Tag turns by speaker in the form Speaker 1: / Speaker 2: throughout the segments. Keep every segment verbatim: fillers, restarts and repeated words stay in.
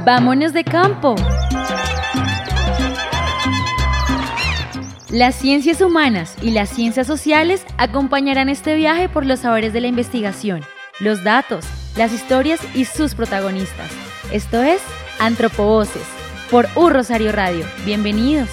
Speaker 1: ¡Vámonos de campo! Las ciencias humanas y las ciencias sociales acompañarán este viaje por los saberes de la investigación, los datos, las historias y sus protagonistas. Esto es Antropovoces, por U Rosario Radio. Bienvenidos.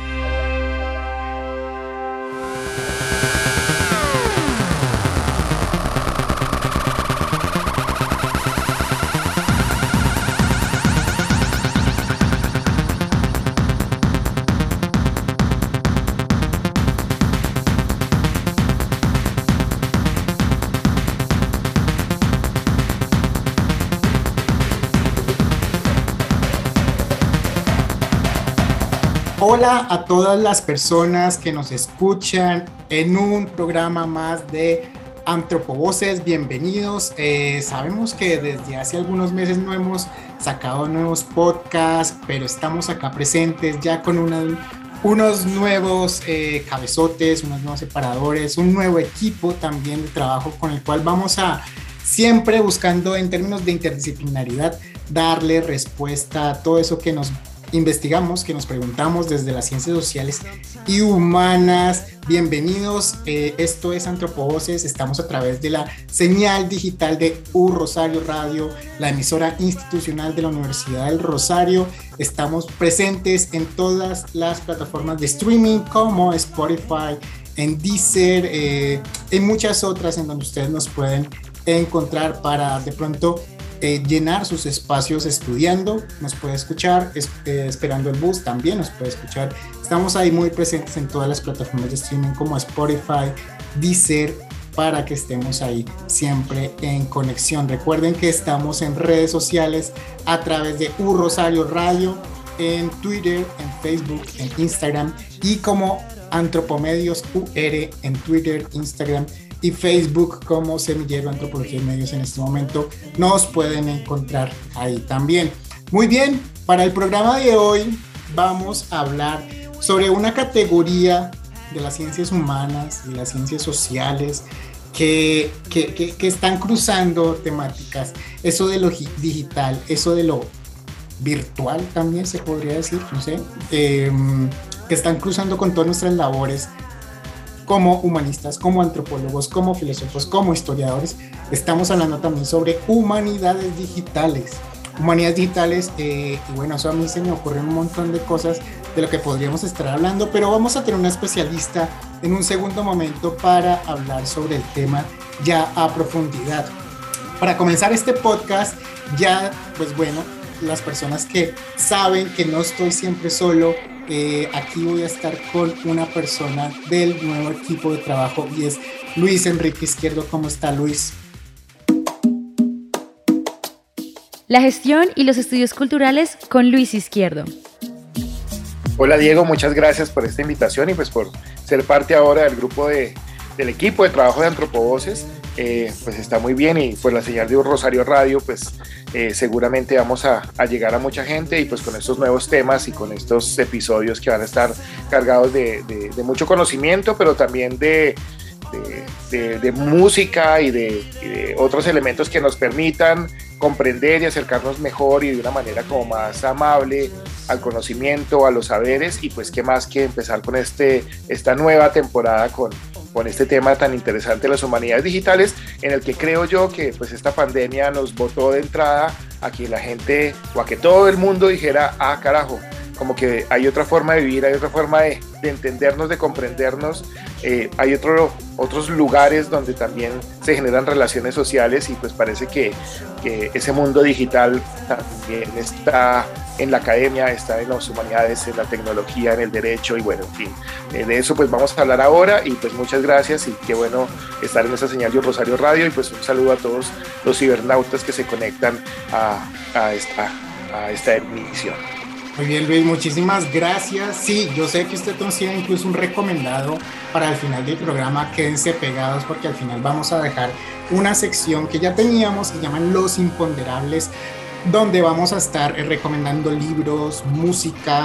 Speaker 2: Hola a todas las personas que nos escuchan en un programa más de Antropovoces, bienvenidos. Eh, sabemos que desde hace algunos meses no hemos sacado nuevos podcasts, pero estamos acá presentes ya con una, unos nuevos eh, cabezotes, unos nuevos separadores, un nuevo equipo también de trabajo con el cual vamos a siempre buscando en términos de interdisciplinaridad darle respuesta a todo eso que nos investigamos, que nos preguntamos desde las ciencias sociales y humanas. Bienvenidos, eh, esto es Antropovoces, estamos a través de la señal digital de U Rosario Radio, la emisora institucional de la Universidad del Rosario. Estamos presentes en todas las plataformas de streaming como Spotify, en Deezer, eh, en muchas otras en donde ustedes nos pueden encontrar para de pronto Eh, llenar sus espacios estudiando. Nos puede escuchar es, eh, esperando el bus, también nos puede escuchar. Estamos ahí muy presentes en todas las plataformas de streaming como Spotify, Deezer, para que estemos ahí siempre en conexión. Recuerden que estamos en redes sociales a través de U Rosario Radio, en Twitter, en Facebook, en Instagram, y como Antropomedios U R en Twitter, Instagram y Facebook como Semillero Antropología y Medios. En este momento nos pueden encontrar ahí también. Muy bien, para el programa de hoy vamos a hablar sobre una categoría de las ciencias humanas y las ciencias sociales que, que, que, que están cruzando temáticas, eso de lo digital, eso de lo virtual también se podría decir, no sé, eh, que están cruzando con todas nuestras labores como humanistas, como antropólogos, como filósofos, como historiadores. Estamos hablando también sobre humanidades digitales. Humanidades digitales, eh, y bueno, eso a mí se me ocurren un montón de cosas de lo que podríamos estar hablando, pero vamos a tener una especialista en un segundo momento para hablar sobre el tema ya a profundidad. Para comenzar este podcast, ya, pues bueno, las personas que saben que no estoy siempre solo, Eh, aquí voy a estar con una persona del nuevo equipo de trabajo y es Luis Enrique Izquierdo. ¿Cómo está, Luis?
Speaker 1: La gestión y los estudios culturales con Luis Izquierdo.
Speaker 3: Hola, Diego, muchas gracias por esta invitación y pues por ser parte ahora del grupo de, del equipo de trabajo de Antropovoces. Eh, pues está muy bien, y por la señal de Rosario Radio pues eh, seguramente vamos a, a llegar a mucha gente, y pues con estos nuevos temas y con estos episodios que van a estar cargados de, de, de mucho conocimiento, pero también de, de, de, de música y de, y de otros elementos que nos permitan comprender y acercarnos mejor y de una manera como más amable al conocimiento, a los saberes, y pues qué más que empezar con este, esta nueva temporada con con este tema tan interesante de las humanidades digitales, en el que creo yo que pues esta pandemia nos botó de entrada a que la gente, o a que todo el mundo dijera, ah carajo, como que hay otra forma de vivir, hay otra forma de, de entendernos, de comprendernos, eh, hay otro, otros lugares donde también se generan relaciones sociales, y pues parece que, que ese mundo digital también está en la academia, está en las humanidades, en la tecnología, en el derecho, y bueno, en fin, eh, de eso pues vamos a hablar ahora, y pues muchas gracias, y qué bueno estar en esta señal de Rosario Radio, y pues un saludo a todos los cibernautas que se conectan a, a, esta, a esta emisión.
Speaker 2: Muy bien, Luis, muchísimas gracias. Sí, yo sé que usted tiene incluso un recomendado para el final del programa. Quédense pegados porque al final vamos a dejar una sección que ya teníamos, que llaman Los Imponderables, donde vamos a estar recomendando libros, música,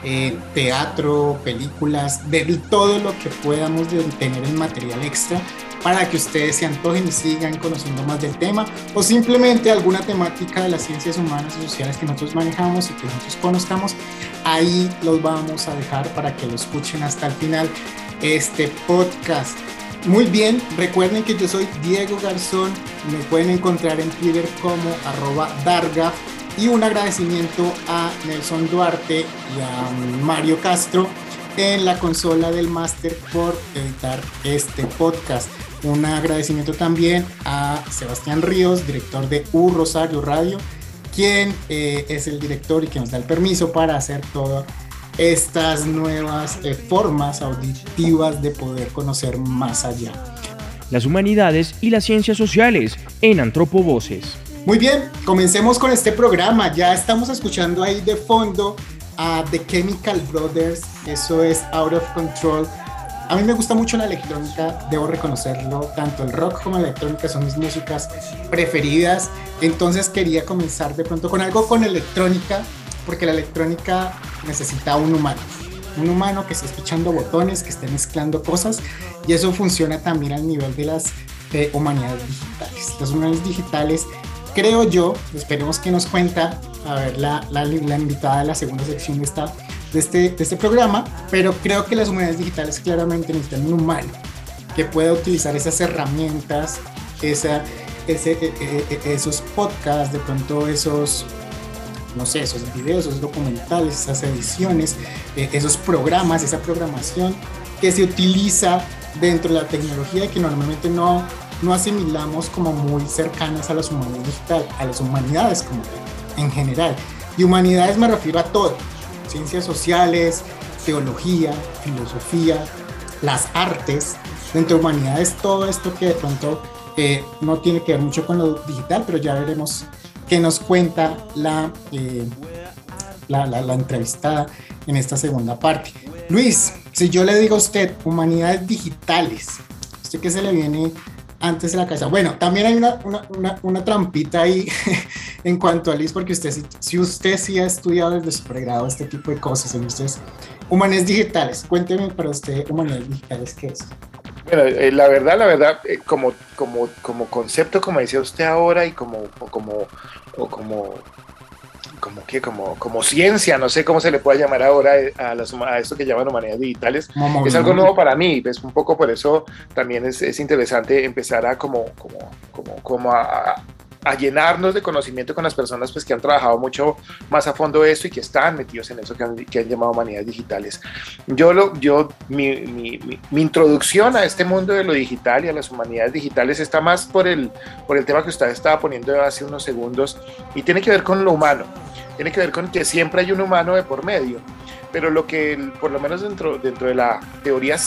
Speaker 2: eh, teatro, películas, de todo lo que podamos tener en material extra para que ustedes se antojen y sigan conociendo más del tema, o simplemente alguna temática de las ciencias humanas y sociales que nosotros manejamos y que nosotros conozcamos. Ahí los vamos a dejar para que lo escuchen hasta el final este podcast. Muy bien, recuerden que yo soy Diego Garzón, me pueden encontrar en Twitter como arroba Darga, y un agradecimiento a Nelson Duarte y a Mario Castro en la consola del máster por editar este podcast. Un agradecimiento también a Sebastián Ríos, director de U Rosario Radio, quien eh, es el director y que nos da el permiso para hacer todas estas nuevas eh, formas auditivas de poder conocer más allá.
Speaker 4: Las humanidades y las ciencias sociales en Antropovoces.
Speaker 2: Muy bien, comencemos con este programa. Ya estamos escuchando ahí de fondo a The Chemical Brothers, eso es Out of Control. A mí me gusta mucho la electrónica, debo reconocerlo, tanto el rock como la electrónica son mis músicas preferidas, entonces quería comenzar de pronto con algo con electrónica, porque la electrónica necesita un humano, un humano que esté escuchando botones, que esté mezclando cosas, y eso funciona también al nivel de las de humanidades digitales. Las humanidades digitales, creo yo, esperemos que nos cuenta, a ver, la, la, la invitada de la segunda sección de esta De este, de este programa, pero creo que las humanidades digitales claramente necesitan un humano que pueda utilizar esas herramientas, esa, ese, eh, eh, esos podcasts, de pronto esos, no sé, esos videos, esos documentales, esas ediciones, eh, esos programas, esa programación que se utiliza dentro de la tecnología y que normalmente no, no asimilamos como muy cercanas a las humanidades digitales, a las humanidades como en general. Y humanidades me refiero a todo. Ciencias sociales, teología, filosofía, las artes, dentro de humanidades, todo esto que de pronto eh, no tiene que ver mucho con lo digital, pero ya veremos qué nos cuenta la, eh, la, la, la entrevistada en esta segunda parte. Luis, si yo le digo a usted humanidades digitales, ¿usted qué se le viene antes de la cabeza? Bueno, también hay una, una, una, una trampita ahí en cuanto a Luis, porque usted, si, si usted sí ha estudiado desde su pregrado este tipo de cosas, entonces, humanidades digitales, cuénteme para usted, humanidades digitales, ¿qué es?
Speaker 3: Bueno, eh, la verdad, la verdad, eh, como, como, como concepto, como decía usted ahora, y como, como, o como, como, ¿qué? como, como ciencia, no sé cómo se le puede llamar ahora a, las, a esto que llaman humanidades digitales, Mamá, es algo nuevo para mí, es un poco por eso también es, es interesante empezar a como, como, como, como a, a llenarnos de conocimiento con las personas pues, que han trabajado mucho más a fondo esto y que están metidos en eso que han, que han llamado humanidades digitales. Yo, lo, yo mi, mi, mi, mi introducción a este mundo de lo digital y a las humanidades digitales está más por el, por el tema que usted estaba poniendo hace unos segundos y tiene que ver con lo humano, tiene que ver con que siempre hay un humano de por medio. Pero lo que, por lo menos dentro, dentro de la teoría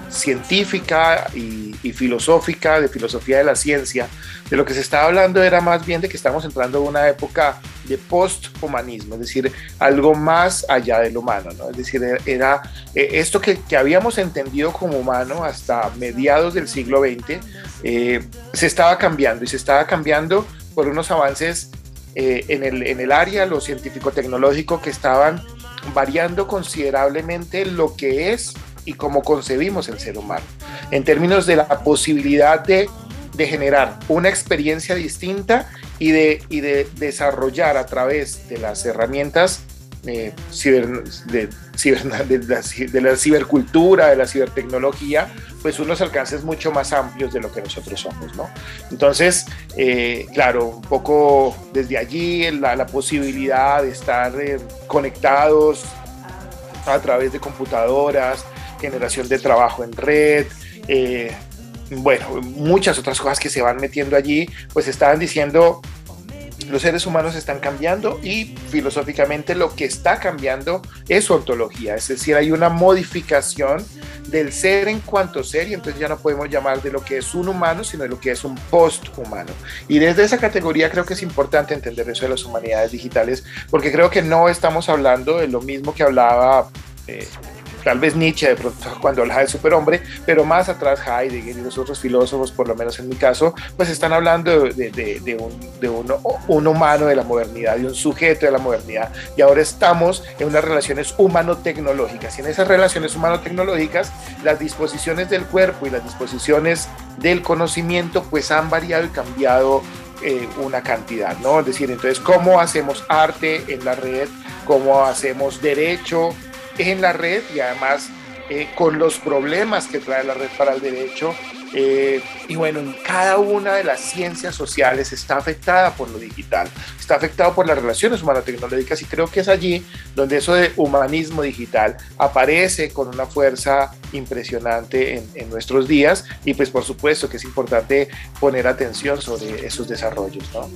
Speaker 3: científica y, y filosófica, de filosofía de la ciencia, de lo que se estaba hablando era más bien de que estamos entrando en una época de post-humanismo, es decir, algo más allá del humano, ¿no? Es decir, era eh, esto que, que habíamos entendido como humano hasta mediados del siglo veinte, eh, se estaba cambiando y se estaba cambiando por unos avances eh, en, el, en el área, lo científico-tecnológico, que estaban variando considerablemente lo que es y cómo concebimos el ser humano, en términos de la posibilidad de, de generar una experiencia distinta y de, y de desarrollar a través de las herramientas eh, ciber, de, ciber, de, la, de la cibercultura, de la cibertecnología, pues unos alcances mucho más amplios de lo que nosotros somos, ¿no? Entonces, eh, claro, un poco desde allí la, la posibilidad de estar eh, conectados a través de computadoras, generación de trabajo en red, eh, bueno, muchas otras cosas que se van metiendo allí, pues estaban diciendo los seres humanos están cambiando y filosóficamente lo que está cambiando es su ontología, es decir, hay una modificación del ser en cuanto ser y entonces ya no podemos llamar de lo que es un humano, sino de lo que es un post-humano. Y desde esa categoría creo que es importante entender eso de las humanidades digitales, porque creo que no estamos hablando de lo mismo que hablaba eh, tal vez Nietzsche de pronto cuando hablaba del superhombre, pero más atrás Heidegger y los otros filósofos, por lo menos en mi caso, pues están hablando de, de, de, un, de un, un humano de la modernidad, de un sujeto de la modernidad, y ahora estamos en unas relaciones humano-tecnológicas, y en esas relaciones humano-tecnológicas las disposiciones del cuerpo y las disposiciones del conocimiento pues han variado y cambiado eh, una cantidad, ¿no? Es decir, entonces, ¿cómo hacemos arte en la red? ¿Cómo hacemos derecho en la red? Y además eh, con los problemas que trae la red para el derecho. Eh, y bueno, en cada una de las ciencias sociales está afectada por lo digital, está afectado por las relaciones humano-tecnológicas, y creo que es allí donde eso de humanismo digital aparece con una fuerza impresionante en, en nuestros días, y pues por supuesto que es importante poner atención sobre esos desarrollos, ¿no?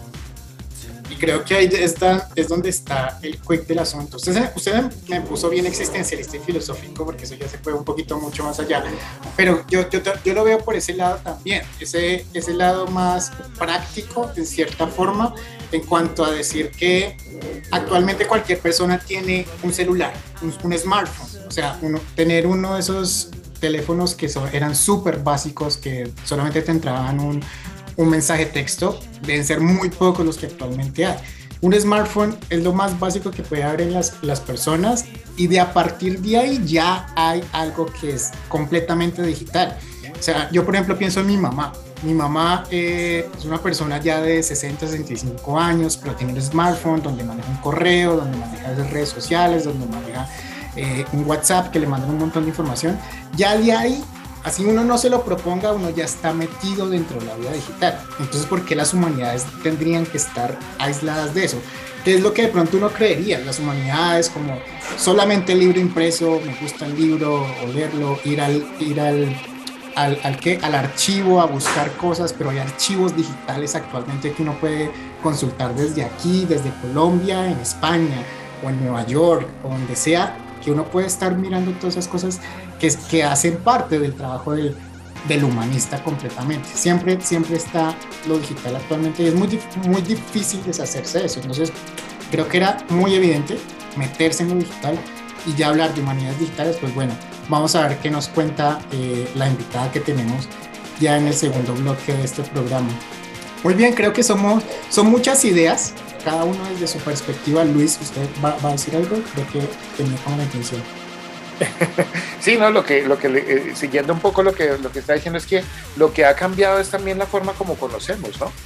Speaker 2: Y creo que ahí está, es donde está el quick del asunto. Usted, usted me puso bien existencialista y filosófico, porque eso ya se fue un poquito mucho más allá, pero yo, yo, yo lo veo por ese lado también, ese, ese lado más práctico, en cierta forma, en cuanto a decir que actualmente cualquier persona tiene un celular, un, un smartphone, o sea, uno, tener uno de esos teléfonos que so, eran súper básicos, que solamente te entraban un un mensaje texto, deben ser muy pocos los que actualmente hay. Un smartphone es lo más básico que puede haber en las, las personas, y de a partir de ahí ya hay algo que es completamente digital. O sea, yo por ejemplo pienso en mi mamá. Mi mamá eh, es una persona ya de sesenta, sesenta y cinco años, pero tiene un smartphone donde maneja un correo, donde maneja las redes sociales, donde maneja eh, un WhatsApp que le mandan un montón de información. Ya de ahí, así uno no se lo proponga, uno ya está metido dentro de la vida digital. Entonces, ¿por qué las humanidades tendrían que estar aisladas de eso? ¿Qué es lo que de pronto uno creería? Las humanidades, como solamente el libro impreso, me gusta el libro, o leerlo, ir al, ir al, al, al, ¿qué? al archivo a buscar cosas, pero hay archivos digitales actualmente que uno puede consultar desde aquí, desde Colombia, en España, o en Nueva York, o donde sea, que uno puede estar mirando todas esas cosas que, que hacen parte del trabajo del, del humanista completamente. Siempre, siempre está lo digital actualmente, y es muy, muy difícil deshacerse de eso. Entonces, creo que era muy evidente meterse en lo digital, y ya hablar de humanidades digitales, pues bueno, vamos a ver qué nos cuenta eh, la invitada que tenemos ya en el segundo bloque de este programa. Muy bien, creo que somos, son muchas ideas, cada uno desde su perspectiva. Luis, ¿usted va, va a decir algo? Creo que tenía como la intención.
Speaker 3: Sí, no, lo que, lo que eh, siguiendo un poco lo que, lo que está diciendo, es que lo que ha cambiado es también la forma como conocemos, ¿no?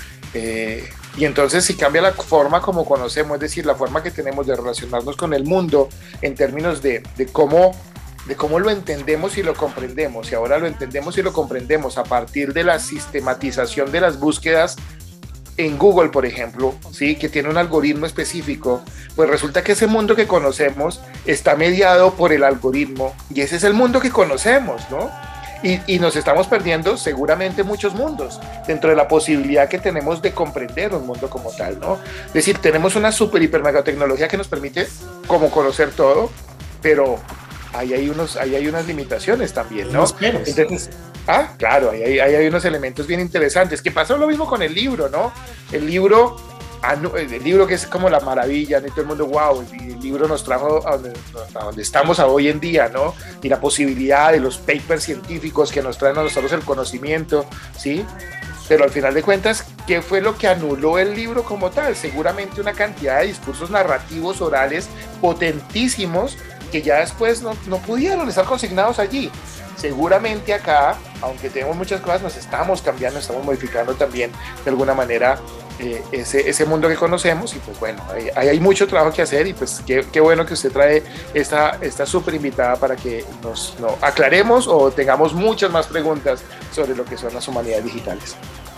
Speaker 3: Eh, y entonces, si cambia la forma como conocemos, es decir, la forma que tenemos de relacionarnos con el mundo en términos de, de cómo de cómo lo entendemos y lo comprendemos, y ahora lo entendemos y lo comprendemos a partir de la sistematización de las búsquedas en Google, por ejemplo, ¿sí? Que tiene un algoritmo específico, pues resulta que ese mundo que conocemos está mediado por el algoritmo, y ese es el mundo que conocemos, ¿no? Y, y nos estamos perdiendo seguramente muchos mundos dentro de la posibilidad que tenemos de comprender un mundo como tal, ¿no? Es decir, tenemos una super hiper mega tecnología que nos permite como conocer todo, pero ahí hay, unos, ahí hay unas limitaciones también, ¿no? Entonces, ah, claro, ahí hay, ahí hay unos elementos bien interesantes, que pasó lo mismo con el libro, ¿no? El libro, el libro que es como la maravilla, ¿no? Y todo el mundo, wow, el libro nos trajo a donde, a donde estamos a hoy en día, ¿no? Y la posibilidad de los papers científicos que nos traen a nosotros el conocimiento, ¿sí? Pero al final de cuentas, ¿qué fue lo que anuló el libro como tal? Seguramente una cantidad de discursos narrativos orales potentísimos que ya después no, no pudieron estar consignados allí. Seguramente acá, aunque tenemos muchas cosas, nos estamos cambiando, estamos modificando también de alguna manera eh, ese, ese mundo que conocemos, y pues bueno, hay, hay mucho trabajo que hacer, y pues qué, qué bueno que usted trae esta, esta súper invitada para que nos no, aclaremos o tengamos muchas más preguntas sobre lo que son las humanidades digitales.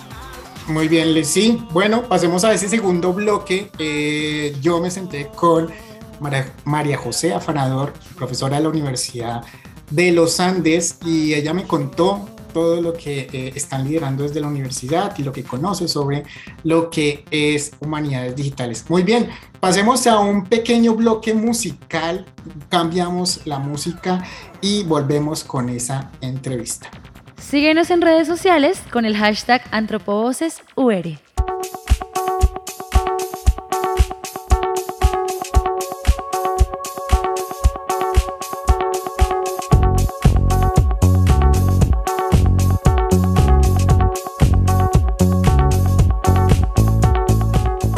Speaker 2: Muy bien, Liz. Sí, bueno, pasemos a ese segundo bloque. Eh, yo me senté con María, María José Afanador, profesora de la Universidad de los Andes, y ella me contó todo lo que eh, están liderando desde la universidad y lo que conoce sobre lo que es humanidades digitales. Muy bien, pasemos a un pequeño bloque musical, cambiamos la música y volvemos con esa entrevista.
Speaker 1: Síguenos en redes sociales con el hashtag AntropoVocesUR.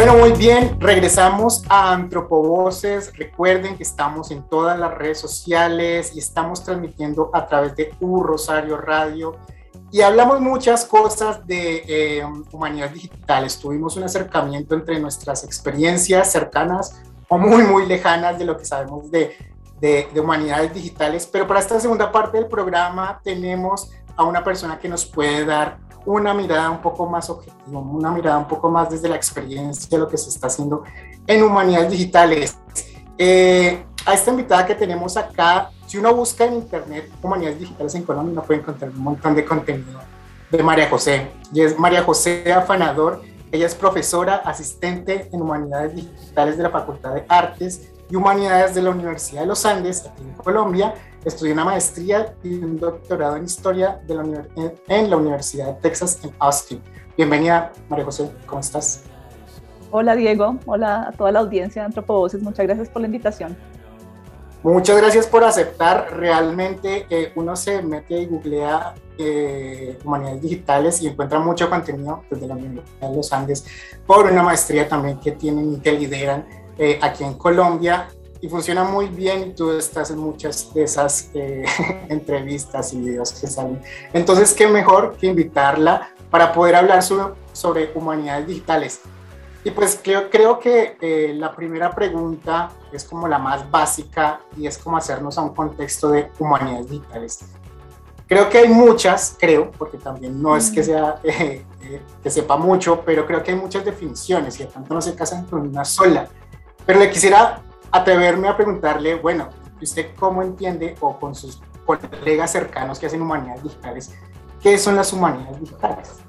Speaker 2: Bueno, muy bien, regresamos a Antropovoces. Recuerden que estamos en todas las redes sociales y estamos transmitiendo a través de U Rosario Radio y hablamos muchas cosas de eh, humanidades digitales. Tuvimos un acercamiento entre nuestras experiencias cercanas o muy, muy lejanas de lo que sabemos de, de, de humanidades digitales, pero para esta segunda parte del programa tenemos a una persona que nos puede dar una mirada un poco más objetiva, una mirada un poco más desde la experiencia de lo que se está haciendo en humanidades digitales. Eh, a esta invitada que tenemos acá, si uno busca en internet humanidades digitales en Colombia, uno puede encontrar un montón de contenido de María José. Y es María José Afanador. Ella es profesora asistente en humanidades digitales de la Facultad de Artes y Humanidades de la Universidad de los Andes, aquí en Colombia. Estudió una maestría y un doctorado en historia de la en la Universidad de Texas en Austin. Bienvenida, María José, ¿cómo estás?
Speaker 5: Hola, Diego. Hola a toda la audiencia de Antropovoces. Muchas gracias por la invitación.
Speaker 2: Muchas gracias por aceptar. Realmente eh, uno se mete y googlea eh, humanidades digitales y encuentra mucho contenido desde la Universidad de los Andes por una maestría también que tienen y que lideran eh, aquí en Colombia. Y funciona muy bien y tú estás en muchas de esas eh, entrevistas y videos que salen. Entonces, qué mejor que invitarla para poder hablar sobre, sobre humanidades digitales. Y pues creo, creo que eh, la primera pregunta es como la más básica y es como hacernos a un contexto de humanidades digitales. Creo que hay muchas, creo, porque también no es que, sea, eh, eh, que sepa mucho, pero creo que hay muchas definiciones y de tanto no se casan con una sola. Pero le quisiera atreverme a preguntarle, bueno, ¿usted cómo entiende o con sus colegas cercanos que hacen humanidades digitales, qué son las humanidades digitales?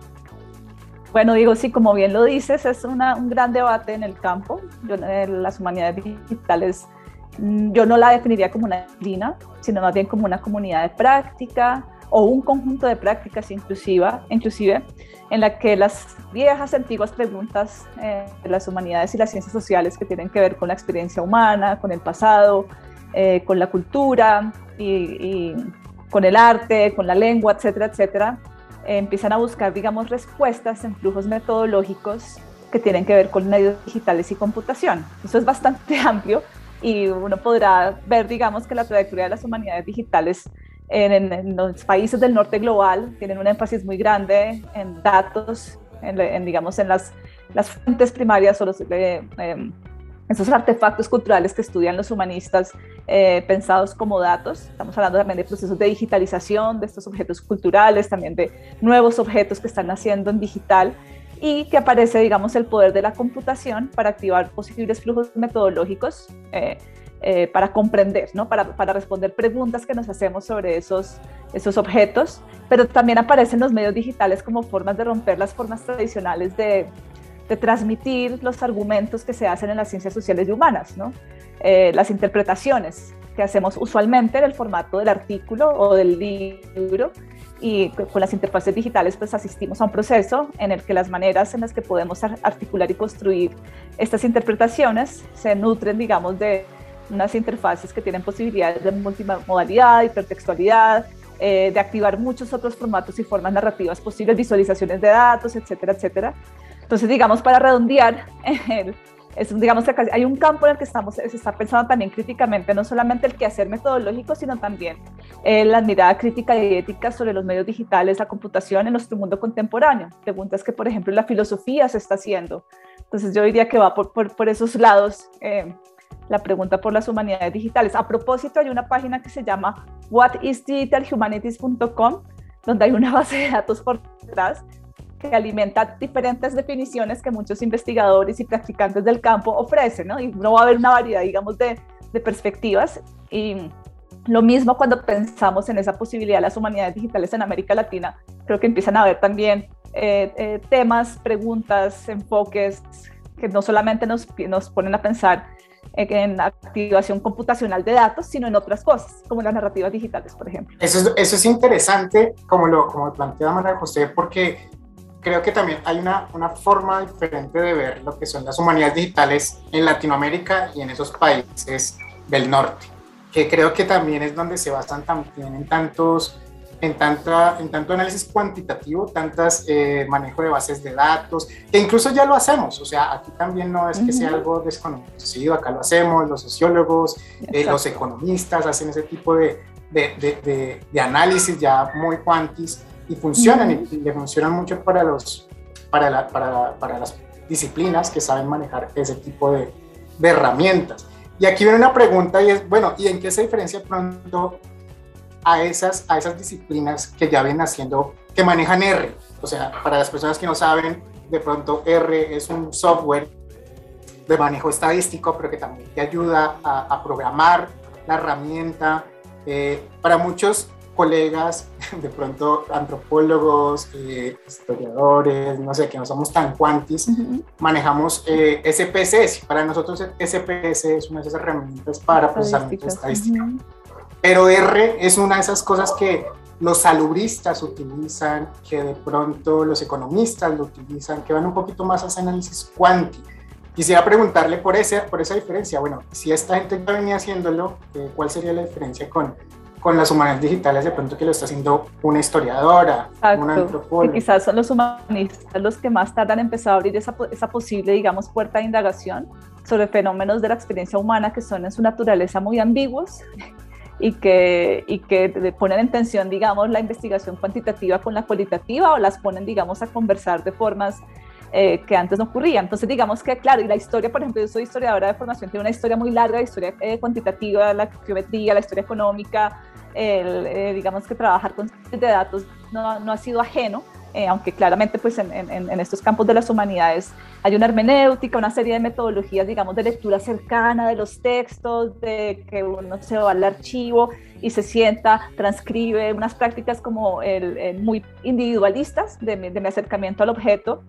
Speaker 5: Bueno, digo, sí, como bien lo dices, es una, un gran debate en el campo. Yo, eh, las humanidades digitales, yo no la definiría como una disciplina, sino más bien como una comunidad de práctica o un conjunto de prácticas inclusiva, inclusive en la que las viejas, antiguas preguntas eh, de las humanidades y las ciencias sociales que tienen que ver con la experiencia humana, con el pasado, eh, con la cultura y, y con el arte, con la lengua, etcétera, etcétera, eh, empiezan a buscar, digamos, respuestas en flujos metodológicos que tienen que ver con medios digitales y computación. Eso es bastante amplio y uno podrá ver, digamos, que la trayectoria de las humanidades digitales En, en, en los países del norte global tienen un énfasis muy grande en datos, en, en digamos, en las, las fuentes primarias o los, eh, eh, esos artefactos culturales que estudian los humanistas eh, pensados como datos. Estamos hablando también de procesos de digitalización de estos objetos culturales, también de nuevos objetos que están naciendo en digital y que aparece, digamos, el poder de la computación para activar posibles flujos metodológicos eh, Eh, para comprender, ¿no? para, para responder preguntas que nos hacemos sobre esos, esos objetos, pero también aparecen los medios digitales como formas de romper las formas tradicionales de, de transmitir los argumentos que se hacen en las ciencias sociales y humanas, ¿no? Eh, las interpretaciones que hacemos usualmente en el formato del artículo o del libro, y con las interfaces digitales pues asistimos a un proceso en el que las maneras en las que podemos articular y construir estas interpretaciones se nutren, digamos, de unas interfaces que tienen posibilidades de multimodalidad, hipertextualidad, eh, de activar muchos otros formatos y formas narrativas posibles, visualizaciones de datos, etcétera, etcétera. Entonces, digamos, para redondear, el, es, digamos que hay un campo en el que estamos, se está pensando también críticamente, no solamente el quehacer metodológico, sino también eh, la mirada crítica y ética sobre los medios digitales, la computación en nuestro mundo contemporáneo. Preguntas que, por ejemplo, la filosofía se está haciendo. Entonces, yo diría que va por, por, por esos lados eh, la pregunta por las humanidades digitales. A propósito, hay una página que se llama what is digital humanities punto com, donde hay una base de datos por detrás que alimenta diferentes definiciones que muchos investigadores y practicantes del campo ofrecen, ¿no? Y no va a haber una variedad, digamos, de, de perspectivas. Y lo mismo cuando pensamos en esa posibilidad de las humanidades digitales en América Latina, creo que empiezan a haber también eh, eh, temas, preguntas, enfoques que no solamente nos, nos ponen a pensar en activación computacional de datos, sino en otras cosas, como las narrativas digitales, por ejemplo.
Speaker 2: Eso es, eso es interesante, como lo, como plantea María José, porque creo que también hay una, una forma diferente de ver lo que son las humanidades digitales en Latinoamérica y en esos países del norte, que creo que también es donde se basan también en tantos en, tanta, en tanto análisis cuantitativo, tantas eh, manejo de bases de datos, que incluso ya lo hacemos, o sea, aquí también no es que sea algo desconocido, acá lo hacemos, los sociólogos, eh, los economistas hacen ese tipo de, de, de, de, de análisis ya muy cuantis y funcionan, uh-huh. y, y le funcionan mucho para, los, para, la, para, para las disciplinas que saben manejar ese tipo de, de herramientas. Y aquí viene una pregunta y es, bueno, ¿y en qué se diferencia pronto a esas, a esas disciplinas que ya vienen haciendo, que manejan R? O sea, para las personas que no saben, de pronto R es un software de manejo estadístico, pero que también te ayuda a, a programar la herramienta. Eh, para muchos colegas, de pronto antropólogos, eh, historiadores, no sé, que no somos tan cuantis, uh-huh. manejamos eh, S P S S. Para nosotros S P S es una de esas herramientas para procesamiento estadístico. Uh-huh. Pero R es una de esas cosas que los salubristas utilizan, que de pronto los economistas lo utilizan, que van un poquito más a ese análisis cuanti. Quisiera preguntarle por, ese, por esa diferencia. Bueno, si esta gente ya venía haciéndolo, eh, ¿cuál sería la diferencia con, con las humanidades digitales de pronto que lo está haciendo una historiadora,
Speaker 5: Exacto.
Speaker 2: una antropóloga?
Speaker 5: Que quizás son los humanistas los que más tardan en empezar a abrir esa, esa posible, digamos, puerta de indagación sobre fenómenos de la experiencia humana que son en su naturaleza muy ambiguos y que, y que ponen en tensión, digamos, la investigación cuantitativa con la cualitativa, o las ponen, digamos, a conversar de formas eh, que antes no ocurrían. Entonces, digamos que, claro, y la historia, por ejemplo, yo soy historiadora de formación, tiene una historia muy larga, la historia eh, cuantitativa, la geometría, la historia económica, el, eh, digamos que trabajar con de datos no, no ha sido ajeno. Eh, aunque claramente pues en, en, en estos campos de las humanidades hay una hermenéutica, una serie de metodologías, digamos, de lectura cercana de los textos, de que uno se va al archivo y se sienta, transcribe, unas prácticas como el, el muy individualistas de mi, de mi acercamiento al objeto.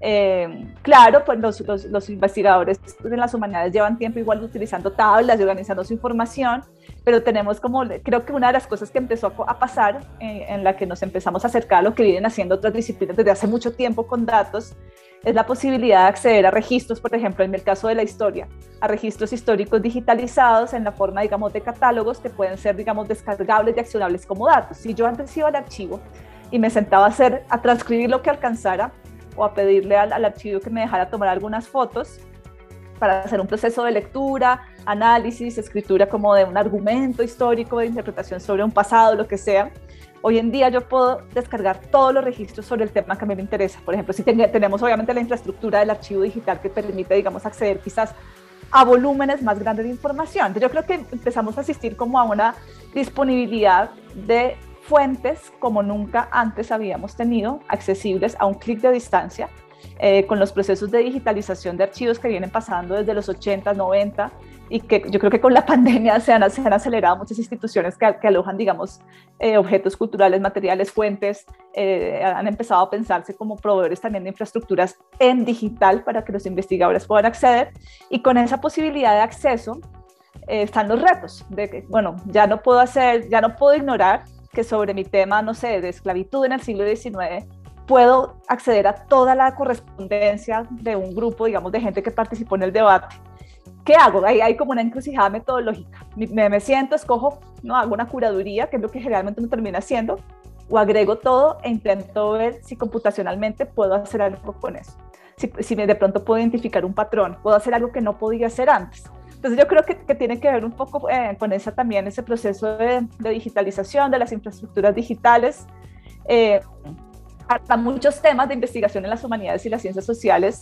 Speaker 5: Eh, claro, pues los, los, los investigadores en las humanidades llevan tiempo igual utilizando tablas y organizando su información, pero tenemos como, creo que una de las cosas que empezó a, a pasar eh, en la que nos empezamos a acercar a lo que vienen haciendo otras disciplinas desde hace mucho tiempo con datos, es la posibilidad de acceder a registros, por ejemplo, en el caso de la historia, a registros históricos digitalizados en la forma, digamos, de catálogos que pueden ser, digamos, descargables y accionables como datos. Si yo antes iba al archivo y me sentaba a hacer, a transcribir lo que alcanzara, o a pedirle al, al archivo que me dejara tomar algunas fotos para hacer un proceso de lectura, análisis, escritura como de un argumento histórico, de interpretación sobre un pasado, lo que sea. Hoy en día yo puedo descargar todos los registros sobre el tema que a mí me interesa. Por ejemplo, si ten, tenemos obviamente la infraestructura del archivo digital que permite, digamos, acceder quizás a volúmenes más grandes de información. Entonces, yo creo que empezamos a asistir como a una disponibilidad de fuentes como nunca antes habíamos tenido, accesibles a un clic de distancia, eh, con los procesos de digitalización de archivos que vienen pasando desde los ochenta, noventa, y que yo creo que con la pandemia se han, se han acelerado muchas instituciones que, que alojan, digamos, eh, objetos culturales, materiales, fuentes, eh, han empezado a pensarse como proveedores también de infraestructuras en digital para que los investigadores puedan acceder, y con esa posibilidad de acceso eh, están los retos, de que, bueno, ya no puedo hacer, ya no puedo ignorar que sobre mi tema, no sé, de esclavitud en el siglo diecinueve, puedo acceder a toda la correspondencia de un grupo, digamos, de gente que participó en el debate. ¿Qué hago? Hay, hay como una encrucijada metodológica. Me, me siento, escojo, no, hago una curaduría, que es lo que generalmente uno termina haciendo, o agrego todo e intento ver si computacionalmente puedo hacer algo con eso. Si, si de pronto puedo identificar un patrón, puedo hacer algo que no podía hacer antes. Entonces yo creo que, que tiene que ver un poco eh, con esa, también ese proceso de, de digitalización de las infraestructuras digitales. Eh, para muchos temas de investigación en las humanidades y las ciencias sociales,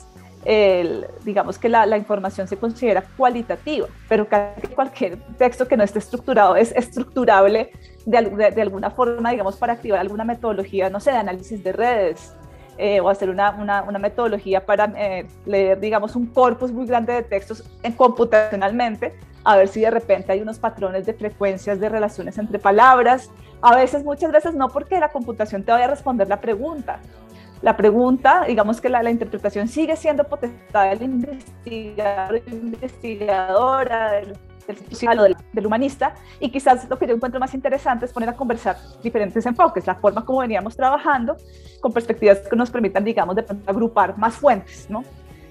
Speaker 5: eh, digamos que la, la información se considera cualitativa, pero casi cualquier texto que no esté estructurado es estructurable de, de, de alguna forma, digamos, para activar alguna metodología, no sé, de análisis de redes, Eh, o hacer una, una, una metodología para eh, leer, digamos, un corpus muy grande de textos en, computacionalmente, a ver si de repente hay unos patrones de frecuencias de relaciones entre palabras. A veces, muchas veces no, porque la computación te vaya a responder la pregunta. La pregunta, digamos que la, la interpretación sigue siendo potestad del investigador, investigadora, del, del social o del, del humanista, y quizás lo que yo encuentro más interesante es poner a conversar diferentes enfoques, la forma como veníamos trabajando, con perspectivas que nos permitan, digamos, de pronto agrupar más fuentes, ¿no?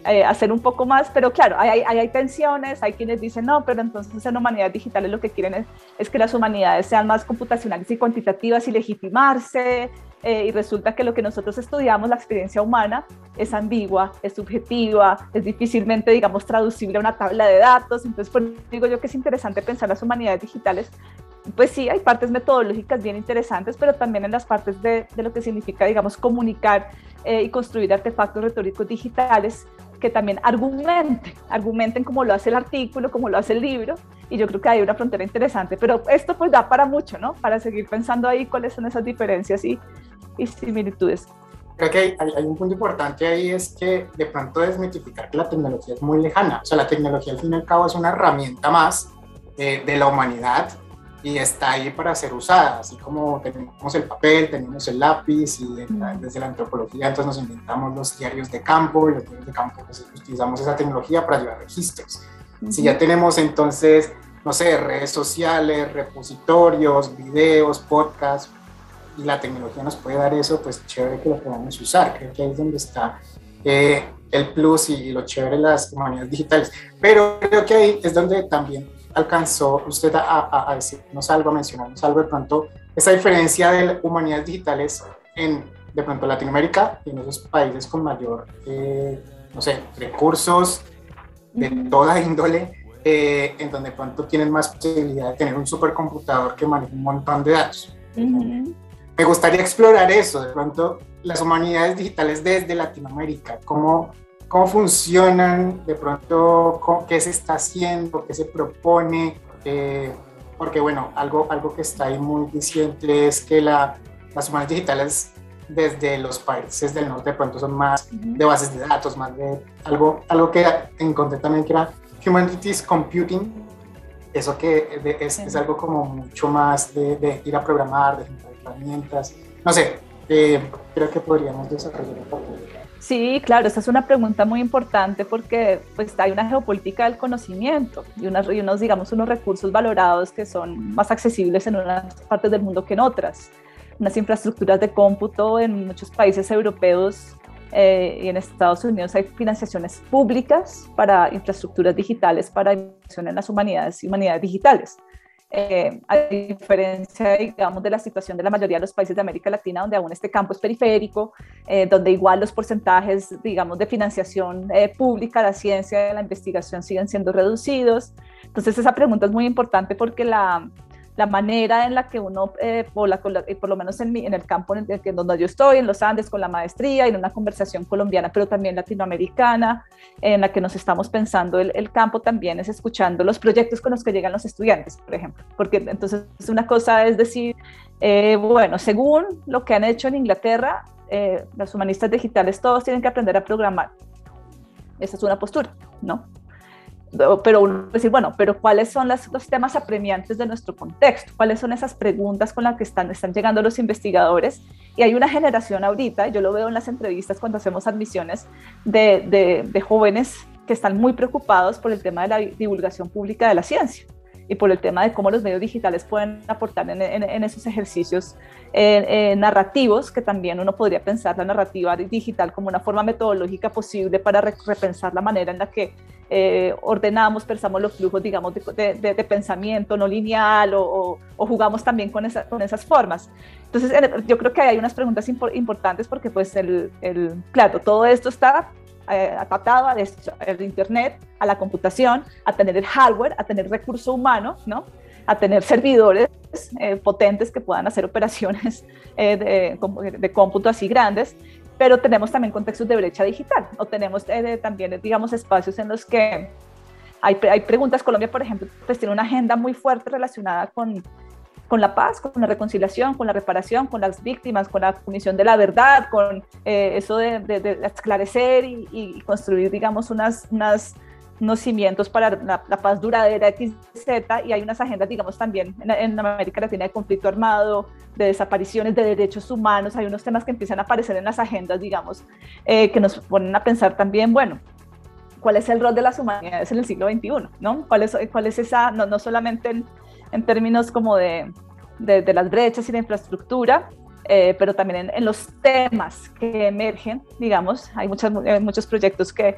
Speaker 5: eh, hacer un poco más, pero claro, hay, hay, hay tensiones, hay quienes dicen, no, pero entonces en humanidades digitales lo que quieren es, es que las humanidades sean más computacionales y cuantitativas y legitimarse, eh, y resulta que lo que nosotros estudiamos, la experiencia humana, es ambigua, es subjetiva, es difícilmente, digamos, traducible a una tabla de datos. Entonces, pues, digo yo que es interesante pensar las humanidades digitales. Pues sí, hay partes metodológicas bien interesantes, pero también en las partes de, de lo que significa, digamos, comunicar eh, y construir artefactos retóricos digitales que también argumenten, argumenten como lo hace el artículo, como lo hace el libro, y yo creo que hay una frontera interesante, pero esto pues da para mucho, ¿no? Para seguir pensando ahí cuáles son esas diferencias y, y similitudes.
Speaker 2: Creo que hay, hay un punto importante ahí, es que de pronto desmitificar que la tecnología es muy lejana. O sea, la tecnología al fin y al cabo es una herramienta más eh, de la humanidad y está ahí para ser usada, así como tenemos el papel, tenemos el lápiz y mm. desde la antropología entonces nos inventamos los diarios de campo, y los diarios de campo pues, utilizamos esa tecnología para llevar registros. Mm-hmm. Si ya tenemos entonces, no sé, redes sociales, repositorios, videos, podcasts, y la tecnología nos puede dar eso, pues chévere que lo podamos usar. Creo que ahí es donde está eh, el plus y, y lo chévere de las humanidades digitales. Pero creo que ahí es donde también alcanzó usted a, a, a decirnos algo, a mencionarnos algo de pronto, esa diferencia de humanidades digitales en, de pronto, Latinoamérica y en esos países con mayor, eh, no sé, recursos de toda índole, eh, en donde de pronto tienen más posibilidad de tener un supercomputador que maneja un montón de datos. Uh-huh. Me gustaría explorar eso, de pronto, las humanidades digitales desde Latinoamérica, cómo, cómo funcionan, de pronto, cómo, qué se está haciendo, qué se propone, eh, porque bueno, algo, algo que está ahí muy diciente es que la, las humanidades digitales desde los países del norte de pronto son más uh-huh. de bases de datos, más de algo, algo que encontré también que era Humanities Computing, eso que de, es, es algo como mucho más de, de ir a programar, de generar herramientas, no sé, eh, creo que podríamos desarrollar un poco.
Speaker 5: Sí, claro, esa es una pregunta muy importante porque pues, hay una geopolítica del conocimiento y, unas, y unos, digamos, unos recursos valorados que son más accesibles en unas partes del mundo que en otras. Unas infraestructuras de cómputo en muchos países europeos eh, y en Estados Unidos hay financiaciones públicas para infraestructuras digitales para inversión en las humanidades y humanidades digitales. Eh, a diferencia, digamos, de la situación de la mayoría de los países de América Latina, donde aún este campo es periférico, eh, donde igual los porcentajes, digamos, de financiación eh, pública de la ciencia y de la investigación siguen siendo reducidos. Entonces, esa pregunta es muy importante porque la, la manera en la que uno, eh, por, la, por lo menos en, mi, en el campo en, el, en donde yo estoy, en los Andes, con la maestría, y en una conversación colombiana, pero también latinoamericana, en la que nos estamos pensando el, el campo también es escuchando los proyectos con los que llegan los estudiantes, por ejemplo, porque entonces una cosa es decir, eh, bueno, según lo que han hecho en Inglaterra, eh, los humanistas digitales todos tienen que aprender a programar. Esa es una postura, ¿no? Pero uno decir, bueno, pero ¿cuáles son las, los temas apremiantes de nuestro contexto? ¿Cuáles son esas preguntas con las que están, están llegando los investigadores? Y hay una generación ahorita, yo lo veo en las entrevistas cuando hacemos admisiones, de, de, de jóvenes que están muy preocupados por el tema de la divulgación pública de la ciencia y por el tema de cómo los medios digitales pueden aportar en, en, en esos ejercicios eh, eh, narrativos, que también uno podría pensar la narrativa digital como una forma metodológica posible para re, repensar la manera en la que eh, ordenamos, pensamos los flujos, digamos, de, de, de pensamiento no lineal o, o, o jugamos también con, esa, con esas formas. Entonces, yo creo que hay unas preguntas impor, importantes porque, pues, el, el, claro, todo esto está Eh, atado al internet, a la computación, a tener el hardware, a tener recurso humano, ¿no? A tener servidores eh, potentes que puedan hacer operaciones eh, de, de cómputo así grandes, pero tenemos también contextos de brecha digital, o tenemos eh, de, también, digamos, espacios en los que hay, hay preguntas. Colombia, por ejemplo, pues tiene una agenda muy fuerte relacionada con con la paz, con la reconciliación, con la reparación, con las víctimas, con la comisión de la verdad, con eh, eso de, de, de esclarecer y, y construir, digamos, unas, unas, unos cimientos para la, la paz duradera, equis zeta, y hay unas agendas, digamos, también en, en América Latina de conflicto armado, de desapariciones, de derechos humanos. Hay unos temas que empiezan a aparecer en las agendas, digamos, eh, que nos ponen a pensar también, bueno, ¿cuál es el rol de las humanidades en el siglo veintiuno? ¿No? ¿Cuál es, cuál es esa, no, no solamente en, en términos como de, de, de las brechas y la infraestructura, eh, pero también en, en los temas que emergen, digamos, hay muchas, muchos proyectos que,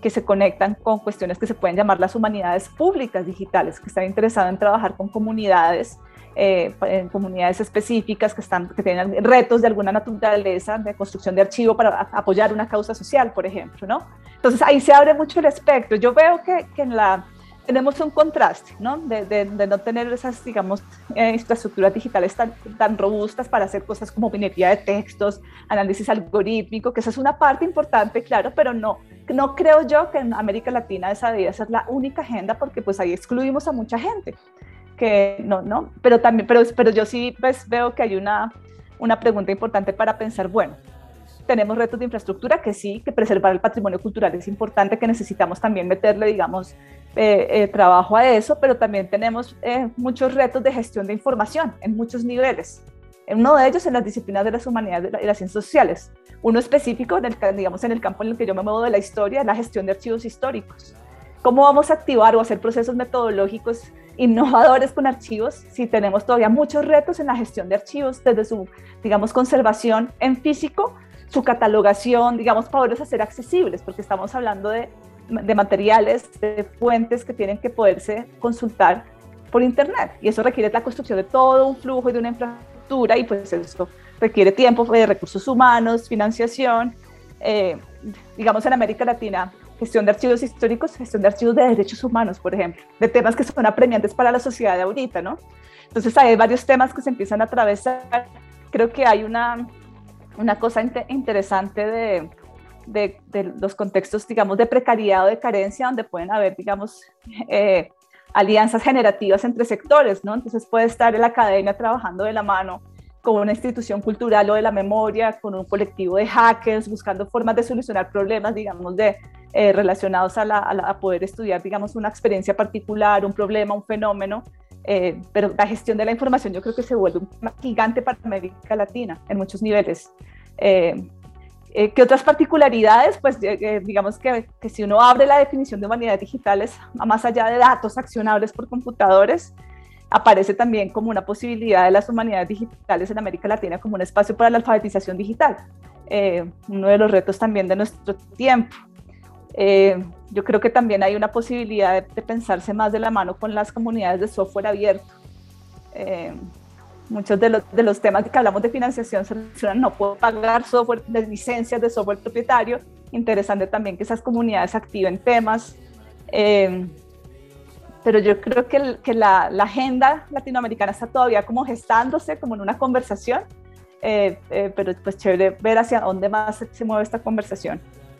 Speaker 5: que se conectan con cuestiones que se pueden llamar las humanidades públicas digitales, que están interesados en trabajar con comunidades, eh, en comunidades específicas que, están, que tienen retos de alguna naturaleza de construcción de archivo para apoyar una causa social, por ejemplo, ¿no? Entonces ahí se abre mucho el espectro. Yo veo que, que en la, tenemos un contraste, ¿no? De, de, de no tener esas, digamos, eh, infraestructuras digitales tan, tan robustas para hacer cosas como minería de textos, análisis algorítmico, que esa es una parte importante, claro, pero no, no creo yo que en América Latina esa debe ser la única agenda, porque pues ahí excluimos a mucha gente, que no, no, pero también, pero, pero yo sí pues veo que hay una, una pregunta importante para pensar, bueno, tenemos retos de infraestructura, que sí, que preservar el patrimonio cultural es importante, que necesitamos también meterle, digamos, eh, eh, trabajo a eso, pero también tenemos eh, muchos retos de gestión de información en muchos niveles. Uno de ellos en las disciplinas de las humanidades y las ciencias sociales. Uno específico, en el, digamos, en el campo en el que yo me muevo de la historia, es la gestión de archivos históricos. ¿Cómo vamos a activar o hacer procesos metodológicos innovadores con archivos si tenemos todavía muchos retos en la gestión de archivos, desde su, digamos, conservación en físico, su catalogación, digamos, poderlos hacer accesibles, porque estamos hablando de, de materiales, de fuentes que tienen que poderse consultar por internet, y eso requiere la construcción de todo un flujo y de una infraestructura, y pues eso requiere tiempo, de recursos humanos, financiación. Eh, digamos, en América Latina, gestión de archivos históricos, gestión de archivos de derechos humanos, por ejemplo, de temas que son apremiantes para la sociedad de ahorita, ¿no? Entonces hay varios temas que se empiezan a atravesar. Creo que hay una Una cosa inter interesante de, de, de los contextos, digamos, de precariedad o de carencia, donde pueden haber, digamos, eh, alianzas generativas entre sectores, ¿no? Entonces puede estar la academia trabajando de la mano con una institución cultural o de la memoria, con un colectivo de hackers, buscando formas de solucionar problemas, digamos, de, eh, relacionados a, la, a, la, a poder estudiar, digamos, una experiencia particular, un problema, un fenómeno. Eh, pero la gestión de la información yo creo que se vuelve un tema gigante para América Latina en muchos niveles. Eh, eh, ¿Qué otras particularidades? Pues eh, digamos que, que si uno abre la definición de humanidades digitales, más allá de datos accionables por computadores, aparece también como una posibilidad de las humanidades digitales en América Latina como un espacio para la alfabetización digital, eh, uno de los retos también de nuestro tiempo. Eh, yo creo que también hay una posibilidad de, de pensarse más de la mano con las comunidades de software abierto. Eh, muchos de los, de los temas que hablamos de financiación se relacionan, no puedo pagar software, de licencias de software propietario. Interesante también que esas comunidades activen temas. Eh, pero yo creo que, el, que la, la agenda latinoamericana está todavía como gestándose, como en una conversación, eh, eh, pero pues chévere ver hacia dónde más se, se mueve esta conversación.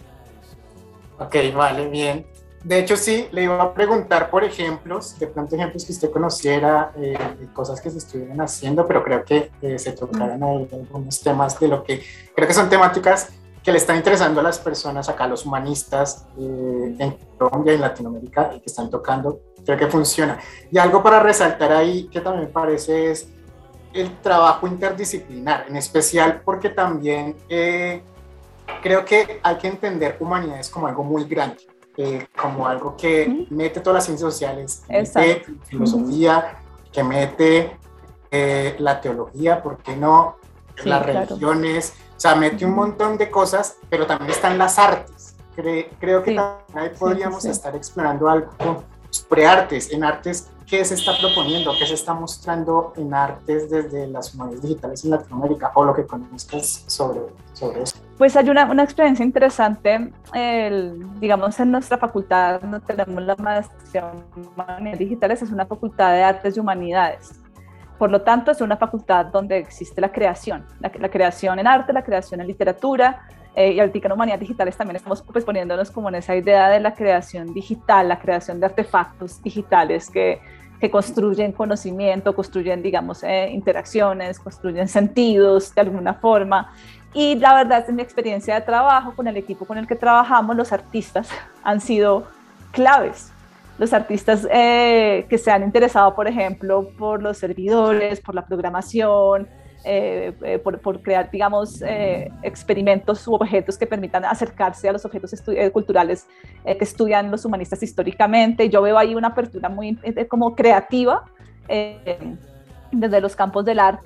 Speaker 2: Ok, vale, bien. De hecho, sí, le iba a preguntar por ejemplos, de pronto ejemplos que usted conociera, eh, de cosas que se estuvieran haciendo, pero creo que eh, se tocaron ahí algunos temas de lo que creo que son temáticas que le están interesando a las personas acá, los humanistas eh, en Colombia y en Latinoamérica, y que están tocando, creo que funciona. Y algo para resaltar ahí que también me parece es el trabajo interdisciplinar, en especial porque también eh, creo que hay que entender humanidades como algo muy grande, eh, como algo que uh-huh. mete todas las ciencias sociales, que mete filosofía, uh-huh. que mete eh, la teología, ¿por qué no? Sí, las claro. religiones, o sea, mete uh-huh. un montón de cosas, pero también están las artes. Cre- creo que sí. también ahí podríamos sí, sí, sí. estar explorando algo sobre artes, en artes. ¿Qué se está proponiendo? ¿Qué se está mostrando en artes desde las humanidades digitales en Latinoamérica? O lo que conozcas sobre, sobre eso.
Speaker 5: Pues hay una, una experiencia interesante. El, digamos, en nuestra facultad no tenemos la maestría en humanidades digitales, es una facultad de artes y humanidades. Por lo tanto, es una facultad donde existe la creación, la, la creación en arte, la creación en literatura, eh, y ahorita en humanidades digitales también estamos pues, poniéndonos como en esa idea de la creación digital, la creación de artefactos digitales que, que construyen conocimiento, construyen, digamos, eh, interacciones, construyen sentidos de alguna forma. Y la verdad, en mi experiencia de trabajo, con el equipo con el que trabajamos, los artistas han sido claves. Los artistas eh, que se han interesado, por ejemplo, por los servidores, por la programación, eh, eh, por, por crear, digamos, eh, experimentos u objetos que permitan acercarse a los objetos estu- culturales eh, que estudian los humanistas históricamente. Yo veo ahí una apertura muy eh, como creativa eh, desde los campos del arte.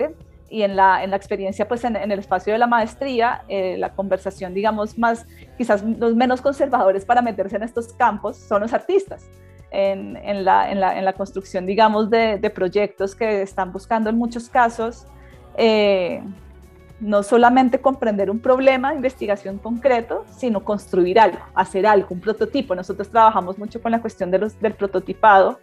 Speaker 5: y en la, en la experiencia, pues en, en el espacio de la maestría, eh, la conversación, digamos, más, quizás los menos conservadores para meterse en estos campos son los artistas. En, en, la, en, la, en la construcción, digamos, de, de proyectos que están buscando en muchos casos, eh, no solamente comprender un problema de investigación concreto, sino construir algo, hacer algo, un prototipo. Nosotros trabajamos mucho con la cuestión de los, del prototipado,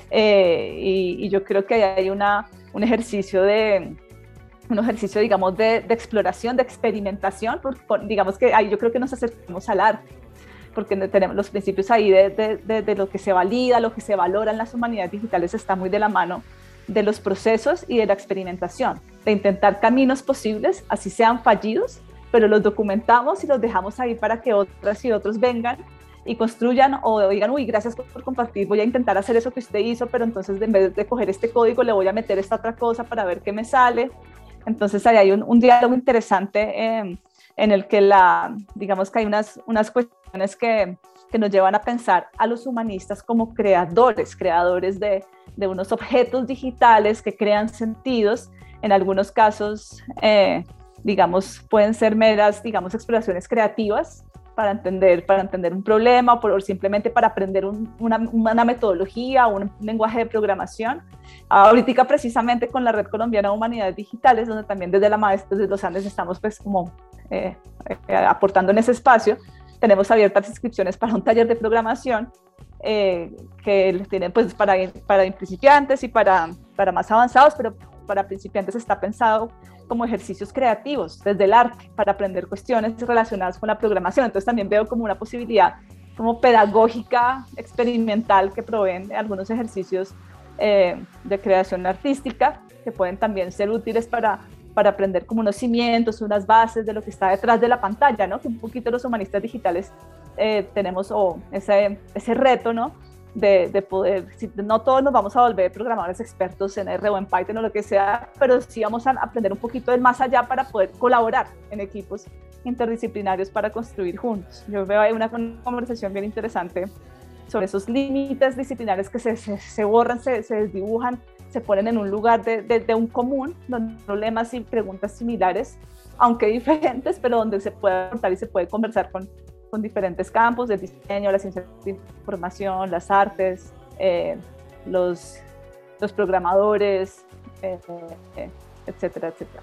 Speaker 5: eh, y, y yo creo que hay una, un ejercicio de... un ejercicio, digamos, de, de exploración, de experimentación, porque, digamos que ahí yo creo que nos acercamos al arte, porque tenemos los principios ahí de, de, de, de lo que se valida, lo que se valora en las humanidades digitales está muy de la mano de los procesos y de la experimentación, de intentar caminos posibles, así sean fallidos, pero los documentamos y los dejamos ahí para que otras y otros vengan y construyan o digan, uy, gracias por, por compartir, voy a intentar hacer eso que usted hizo, pero entonces en vez de coger este código le voy a meter esta otra cosa para ver qué me sale. Entonces ahí hay un, un diálogo interesante eh, en el que la, digamos que hay unas, unas cuestiones que, que nos llevan a pensar a los humanistas como creadores, creadores de, de unos objetos digitales que crean sentidos. En algunos casos, eh, digamos, pueden ser meras, digamos, exploraciones creativas para entender, para entender un problema o, por, o simplemente para aprender un, una, una metodología o un lenguaje de programación. Ahorita precisamente con la Red Colombiana de Humanidades Digitales, donde también desde la Maestría desde los Andes estamos pues como eh, eh, aportando en ese espacio, tenemos abiertas inscripciones para un taller de programación eh, que tienen pues para, para principiantes y para, para más avanzados, pero para principiantes está pensado como ejercicios creativos desde el arte para aprender cuestiones relacionadas con la programación. Entonces también veo como una posibilidad como pedagógica, experimental, que proveen algunos ejercicios eh, de creación artística que pueden también ser útiles para, para aprender como unos cimientos, unas bases de lo que está detrás de la pantalla, ¿no? Que un poquito los humanistas digitales eh, tenemos oh, ese, ese reto, ¿no? De, de poder, si, no todos nos vamos a volver programadores expertos en R o en Python o lo que sea, pero sí vamos a aprender un poquito del más allá para poder colaborar en equipos interdisciplinarios para construir juntos. Yo veo ahí una, una conversación bien interesante sobre esos límites disciplinares que se, se, se borran, se, se desdibujan, se ponen en un lugar de, de, de un común, donde problemas y preguntas similares, aunque diferentes, pero donde se puede aportar y se puede conversar con con diferentes campos del diseño, la ciencia de información, las artes, eh, los, los programadores, eh, eh, etcétera, etcétera.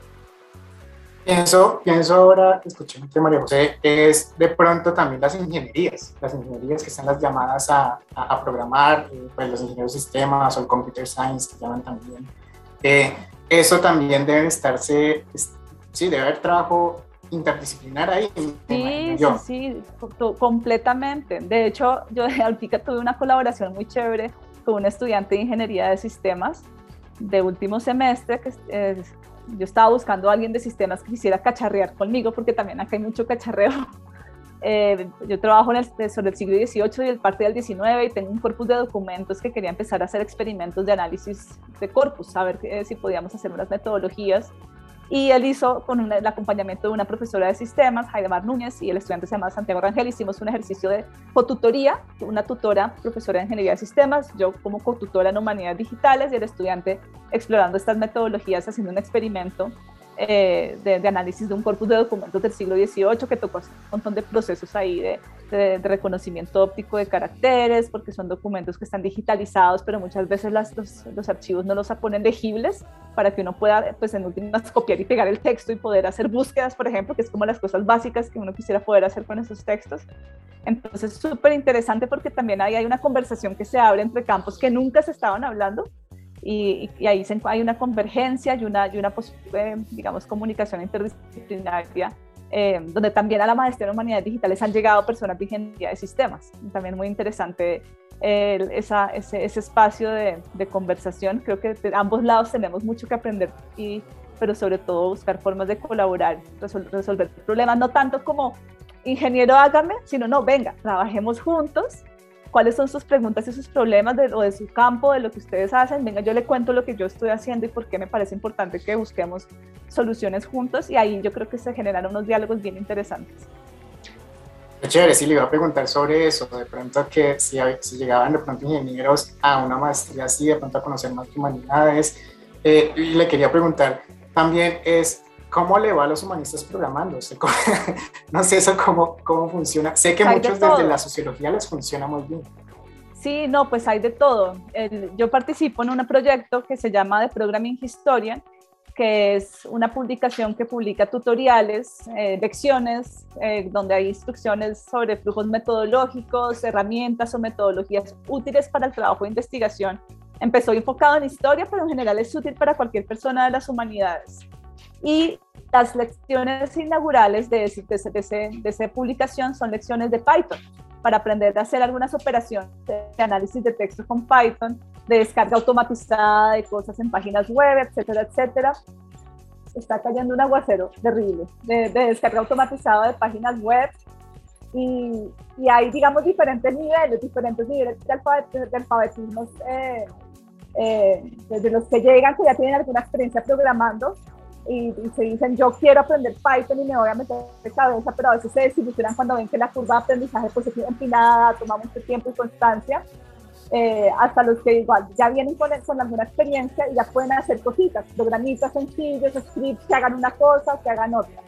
Speaker 2: Pienso, pienso ahora, escuchando María José, es de pronto también las ingenierías, las ingenierías que están las llamadas a, a, a programar, eh, pues los ingenieros de sistemas o el computer science que llaman también. Eh, eso también debe estarse, sí, debe haber trabajo interdisciplinar ahí.
Speaker 5: Sí, sí, sí, completamente. De hecho, yo ahorita tuve una colaboración muy chévere con un estudiante de ingeniería de sistemas de último semestre, que eh, yo estaba buscando a alguien de sistemas que quisiera cacharrear conmigo, porque también acá hay mucho cacharreo. Eh, yo trabajo en el, sobre el siglo dieciocho y el parte del diecinueve y tengo un corpus de documentos que quería empezar a hacer experimentos de análisis de corpus, a ver eh, si podíamos hacer unas metodologías. Y él hizo con un, el acompañamiento de una profesora de sistemas, Jaidemar Núñez, y el estudiante se llama Santiago Rangel. Hicimos un ejercicio de cotutoría, una tutora, profesora de ingeniería de sistemas, yo como cotutora en humanidades digitales y el estudiante explorando estas metodologías, haciendo un experimento eh, de, de análisis de un corpus de documentos del siglo dieciocho que tocó un montón de procesos ahí de, de, de reconocimiento óptico de caracteres, porque son documentos que están digitalizados, pero muchas veces las, los, los archivos no los ponen legibles para que uno pueda, pues en últimas, copiar y pegar el texto y poder hacer búsquedas, por ejemplo, que es como las cosas básicas que uno quisiera poder hacer con esos textos. Entonces es súper interesante porque también ahí hay una conversación que se abre entre campos que nunca se estaban hablando y, y ahí se, hay una convergencia y una, y una posible, digamos, comunicación interdisciplinaria, eh, donde también a la maestría en humanidades digitales han llegado personas de ingeniería de sistemas. También muy interesante eh, esa, ese, ese espacio de, de conversación. Creo que de ambos lados tenemos mucho que aprender, y, pero sobre todo buscar formas de colaborar, resol, resolver problemas, no tanto como ingeniero hágame, sino no, venga, trabajemos juntos. ¿Cuáles son sus preguntas y sus problemas de, o de su campo, de lo que ustedes hacen? Venga, yo le cuento lo que yo estoy haciendo y por qué me parece importante que busquemos soluciones juntos, y ahí yo creo que se generan unos diálogos bien interesantes.
Speaker 2: Qué chévere, sí, le iba a preguntar sobre eso, de pronto que si, si llegaban de pronto ingenieros a una maestría así, de pronto a conocer más humanidades, eh, y le quería preguntar, también es cómo le va a los humanistas programando. No sé eso cómo, cómo funciona. Sé que
Speaker 5: Hay
Speaker 2: muchos
Speaker 5: de
Speaker 2: desde
Speaker 5: todo.
Speaker 2: la sociología les funciona muy bien.
Speaker 5: Sí, no, pues hay de todo. El, yo participo en un proyecto que se llama The Programming Historian, que es una publicación que publica tutoriales, eh, lecciones, eh, donde hay instrucciones sobre flujos metodológicos, herramientas o metodologías útiles para el trabajo de investigación. Empezó enfocado en historia, pero en general es útil para cualquier persona de las humanidades. Y las lecciones inaugurales de, de, de, de, de esa publicación son lecciones de Python, para aprender a hacer algunas operaciones de análisis de texto con Python, de descarga automatizada de cosas en páginas web, etcétera, etcétera. Está cayendo un aguacero terrible, de, de descarga automatizada de páginas web, y, y hay, digamos, diferentes niveles, diferentes niveles de, alfabet, de alfabetismos, eh, eh, desde los que llegan, que ya tienen alguna experiencia programando, Y, y se dicen, yo quiero aprender Python y me voy a meter de cabeza, pero a veces se desilusionan cuando ven que la curva de aprendizaje pues, es empinada, toma mucho tiempo y constancia, eh, hasta los que igual ya vienen con, con alguna experiencia y ya pueden hacer cositas, programitas sencillos, scripts que hagan una cosa, que hagan otra.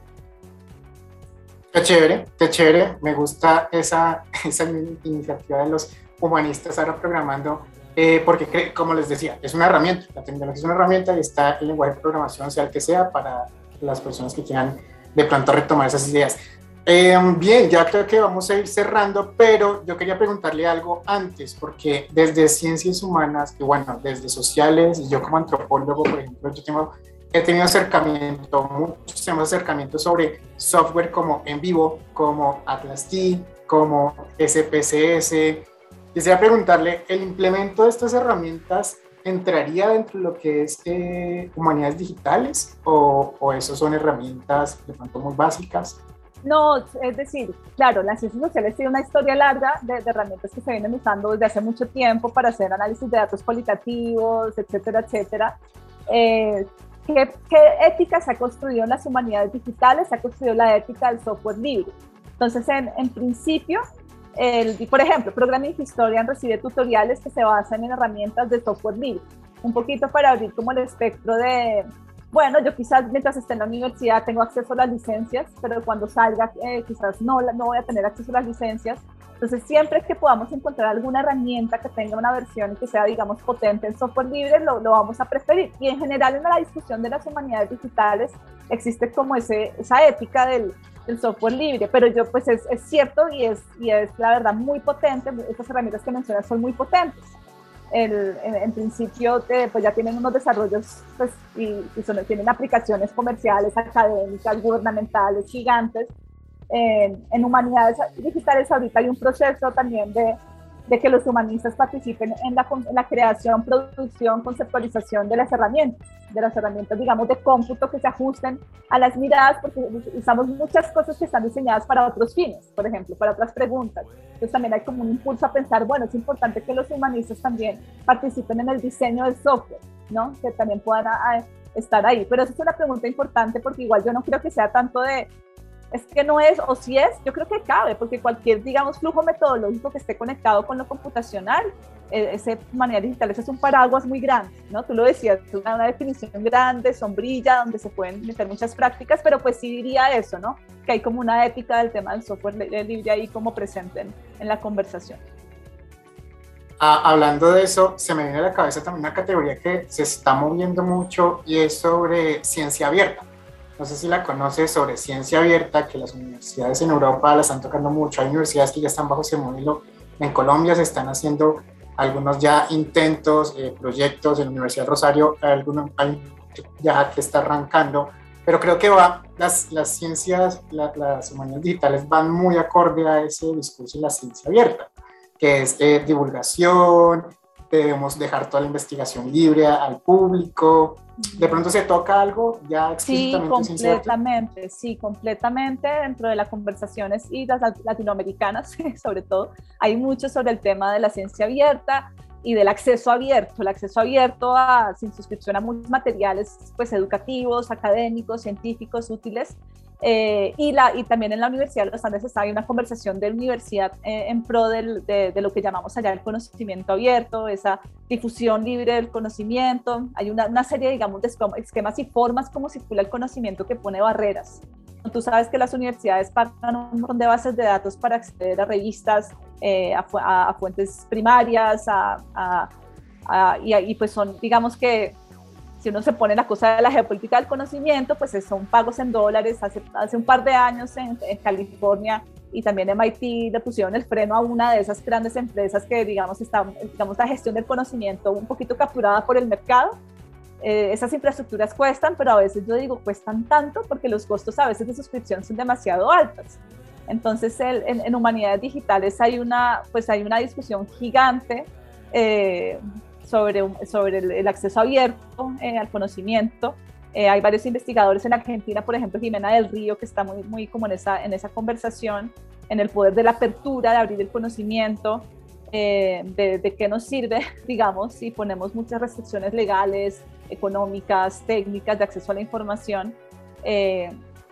Speaker 2: Qué chévere, qué chévere, me gusta esa, esa iniciativa de los humanistas ahora programando. Eh, porque, como les decía, es una herramienta, la tecnología es una herramienta y está el lenguaje de programación, sea el que sea, para las personas que quieran de pronto retomar esas ideas. Eh, bien, ya creo que vamos a ir cerrando, pero yo quería preguntarle algo antes, porque desde ciencias humanas, y bueno, desde sociales, y yo como antropólogo, por ejemplo, yo tengo, he tenido acercamiento, muchos acercamientos sobre software como En Vivo, como Atlas T, como S P C S. Quisiera preguntarle, ¿el implemento de estas herramientas entraría dentro de lo que es eh, humanidades digitales o, o eso son herramientas de pronto muy básicas?
Speaker 5: No, es decir, claro, las ciencias sociales tienen una historia larga de, de herramientas que se vienen usando desde hace mucho tiempo para hacer análisis de datos cualitativos, etcétera, etcétera. Eh, ¿qué, ¿Qué ética se ha construido en las humanidades digitales? Se ha construido la ética del software libre. Entonces, en, en principio, El, por ejemplo, Programming Historian recibe tutoriales que se basan en herramientas de software libre, un poquito para abrir como el espectro de, bueno, yo quizás mientras esté en la universidad tengo acceso a las licencias, pero cuando salga eh, quizás no, no voy a tener acceso a las licencias. Entonces, siempre que podamos encontrar alguna herramienta que tenga una versión que sea, digamos, potente en software libre, lo, lo vamos a preferir. Y en general, en la discusión de las humanidades digitales existe como ese, esa ética del el software libre, pero yo pues es, es cierto y es, y es la verdad muy potente, estas herramientas que mencionas son muy potentes. El, en, en principio de, pues ya tienen unos desarrollos pues, y, y son, tienen aplicaciones comerciales, académicas, gubernamentales, gigantes. En, en humanidades digitales ahorita hay un proceso también de, de que los humanistas participen en la, en la creación, producción, conceptualización de las herramientas, de las herramientas, digamos, de cómputo que se ajusten a las miradas, porque usamos muchas cosas que están diseñadas para otros fines, por ejemplo, para otras preguntas. Entonces también hay como un impulso a pensar, bueno, es importante que los humanistas también participen en el diseño del software, ¿no? Que también puedan a, a estar ahí. Pero esa es una pregunta importante porque igual yo no creo que sea tanto de es que no es, o si es, yo creo que cabe, porque cualquier, digamos, flujo metodológico que esté conectado con lo computacional, eh, ese humanidades digitales es un paraguas muy grande, ¿no? Tú lo decías, es una, una definición grande, sombrilla, donde se pueden meter muchas prácticas, pero pues sí diría eso, ¿no? Que hay como una ética del tema del software libre ahí como presente en, en la conversación.
Speaker 2: Ah, hablando de eso, se me viene a la cabeza también una categoría que se está moviendo mucho y es sobre ciencia abierta. No sé si la conoces, sobre ciencia abierta, que las universidades en Europa la están tocando mucho. Hay universidades que ya están bajo ese modelo. En Colombia se están haciendo algunos ya intentos, eh, proyectos. En la Universidad de Rosario algunos, hay ya que está arrancando. Pero creo que va, las, las ciencias, la, las humanidades digitales van muy acorde a ese discurso de la ciencia abierta, que es eh, divulgación, debemos dejar toda la investigación libre al público. De pronto se toca algo ya explícitamente.
Speaker 5: Sí, completamente, sí, completamente dentro de las conversaciones y las latinoamericanas, sobre todo, hay mucho sobre el tema de la ciencia abierta y del acceso abierto, el acceso abierto a, sin suscripción a muchos materiales pues, educativos, académicos, científicos, útiles. Eh, y, la, y también en la Universidad de los Andes está, hay una conversación de universidad eh, en pro del, de, de lo que llamamos allá el conocimiento abierto, esa difusión libre del conocimiento. Hay una, una serie, digamos, de esquemas y formas como circula el conocimiento que pone barreras. Tú sabes que las universidades pagan un montón de bases de datos para acceder a revistas, eh, a, a, a fuentes primarias, a, a, a, y, y pues son, digamos que, si uno se pone la cosa de la geopolítica del conocimiento, pues son pagos en dólares. Hace, hace un par de años en, en California y también en M I T le pusieron el freno a una de esas grandes empresas que, digamos, está, digamos, la gestión del conocimiento un poquito capturada por el mercado. Eh, esas infraestructuras cuestan, pero a veces yo digo cuestan tanto porque los costos a veces de suscripción son demasiado altos. Entonces, el, en, en humanidades digitales hay una, pues hay una discusión gigante eh, sobre, sobre el, el acceso abierto eh, al conocimiento. Eh, hay varios investigadores en Argentina, por ejemplo, Jimena del Río, que está muy, muy como en esa, en esa conversación, en el poder de la apertura, de abrir el conocimiento, eh, de, de qué nos sirve, digamos, si ponemos muchas restricciones legales, económicas, técnicas de acceso a la información. Eh,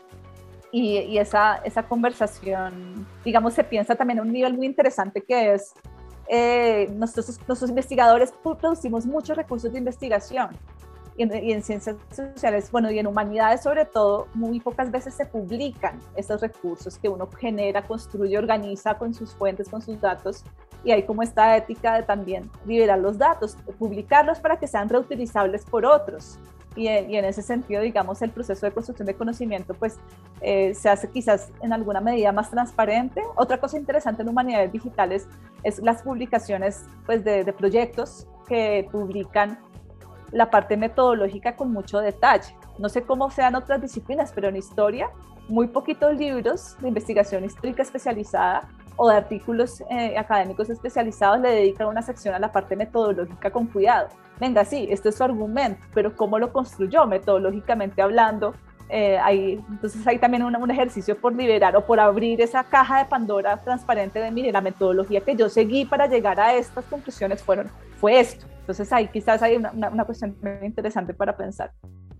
Speaker 5: y, y esa, esa conversación, digamos, se piensa también a un nivel muy interesante que es Eh, nosotros, nuestros investigadores producimos muchos recursos de investigación y en, y en ciencias sociales, bueno, y en humanidades sobre todo, muy pocas veces se publican esos recursos que uno genera, construye, organiza con sus fuentes, con sus datos, y hay como esta ética de también liberar los datos, publicarlos para que sean reutilizables por otros. Y, y en ese sentido, digamos, el proceso de construcción de conocimiento pues eh, se hace quizás en alguna medida más transparente. Otra cosa interesante en humanidades digitales es las publicaciones pues de, de proyectos que publican la parte metodológica con mucho detalle. No sé cómo sean otras disciplinas, pero en historia, muy poquitos libros de investigación histórica especializada o de artículos eh, académicos especializados le dedican una sección a la parte metodológica con cuidado. Venga, sí, este es su argumento, pero ¿cómo lo construyó metodológicamente hablando? Eh, hay, entonces hay también un, un ejercicio por liberar o por abrir esa caja de Pandora transparente de, mire, la metodología que yo seguí para llegar a estas conclusiones fueron, fue esto. Entonces ahí quizás hay una, una, una cuestión muy interesante para pensar.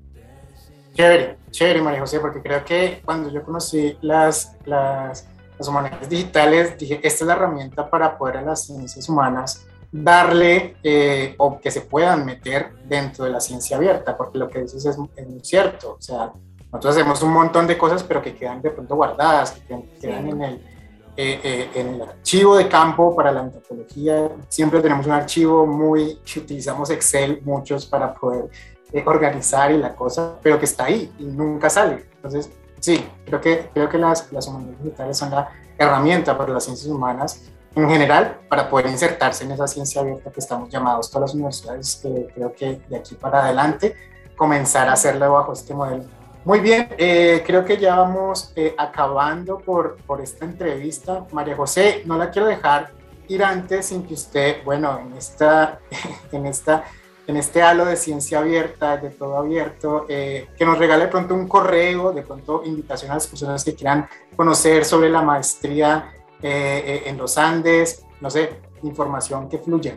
Speaker 2: Chévere, chévere, María José, porque creo que cuando yo conocí las, las, las humanidades digitales, dije, esta es la herramienta para poder a las ciencias humanas darle eh, o que se puedan meter dentro de la ciencia abierta, porque lo que dices es, es muy cierto. O sea, nosotros hacemos un montón de cosas, pero que quedan de pronto guardadas, que quedan, sí. quedan en, el, eh, eh, en el archivo de campo para la antropología. Siempre tenemos un archivo muy, que utilizamos Excel muchos para poder eh, organizar y la cosa, pero que está ahí y nunca sale. Entonces, sí, creo que, creo que las, las humanidades digitales son la herramienta para las ciencias humanas en general, para poder insertarse en esa ciencia abierta que estamos llamados todas las universidades, que creo que de aquí para adelante comenzar a hacerla bajo este modelo. Muy bien, eh, creo que ya vamos eh, acabando por, por esta entrevista. María José, no la quiero dejar ir antes sin que usted, bueno, en, esta, en, esta, en este halo de ciencia abierta, de todo abierto, eh, que nos regale de pronto un correo, de pronto invitación a las personas que quieran conocer sobre la maestría Eh, eh, en los Andes, no sé, información que fluya.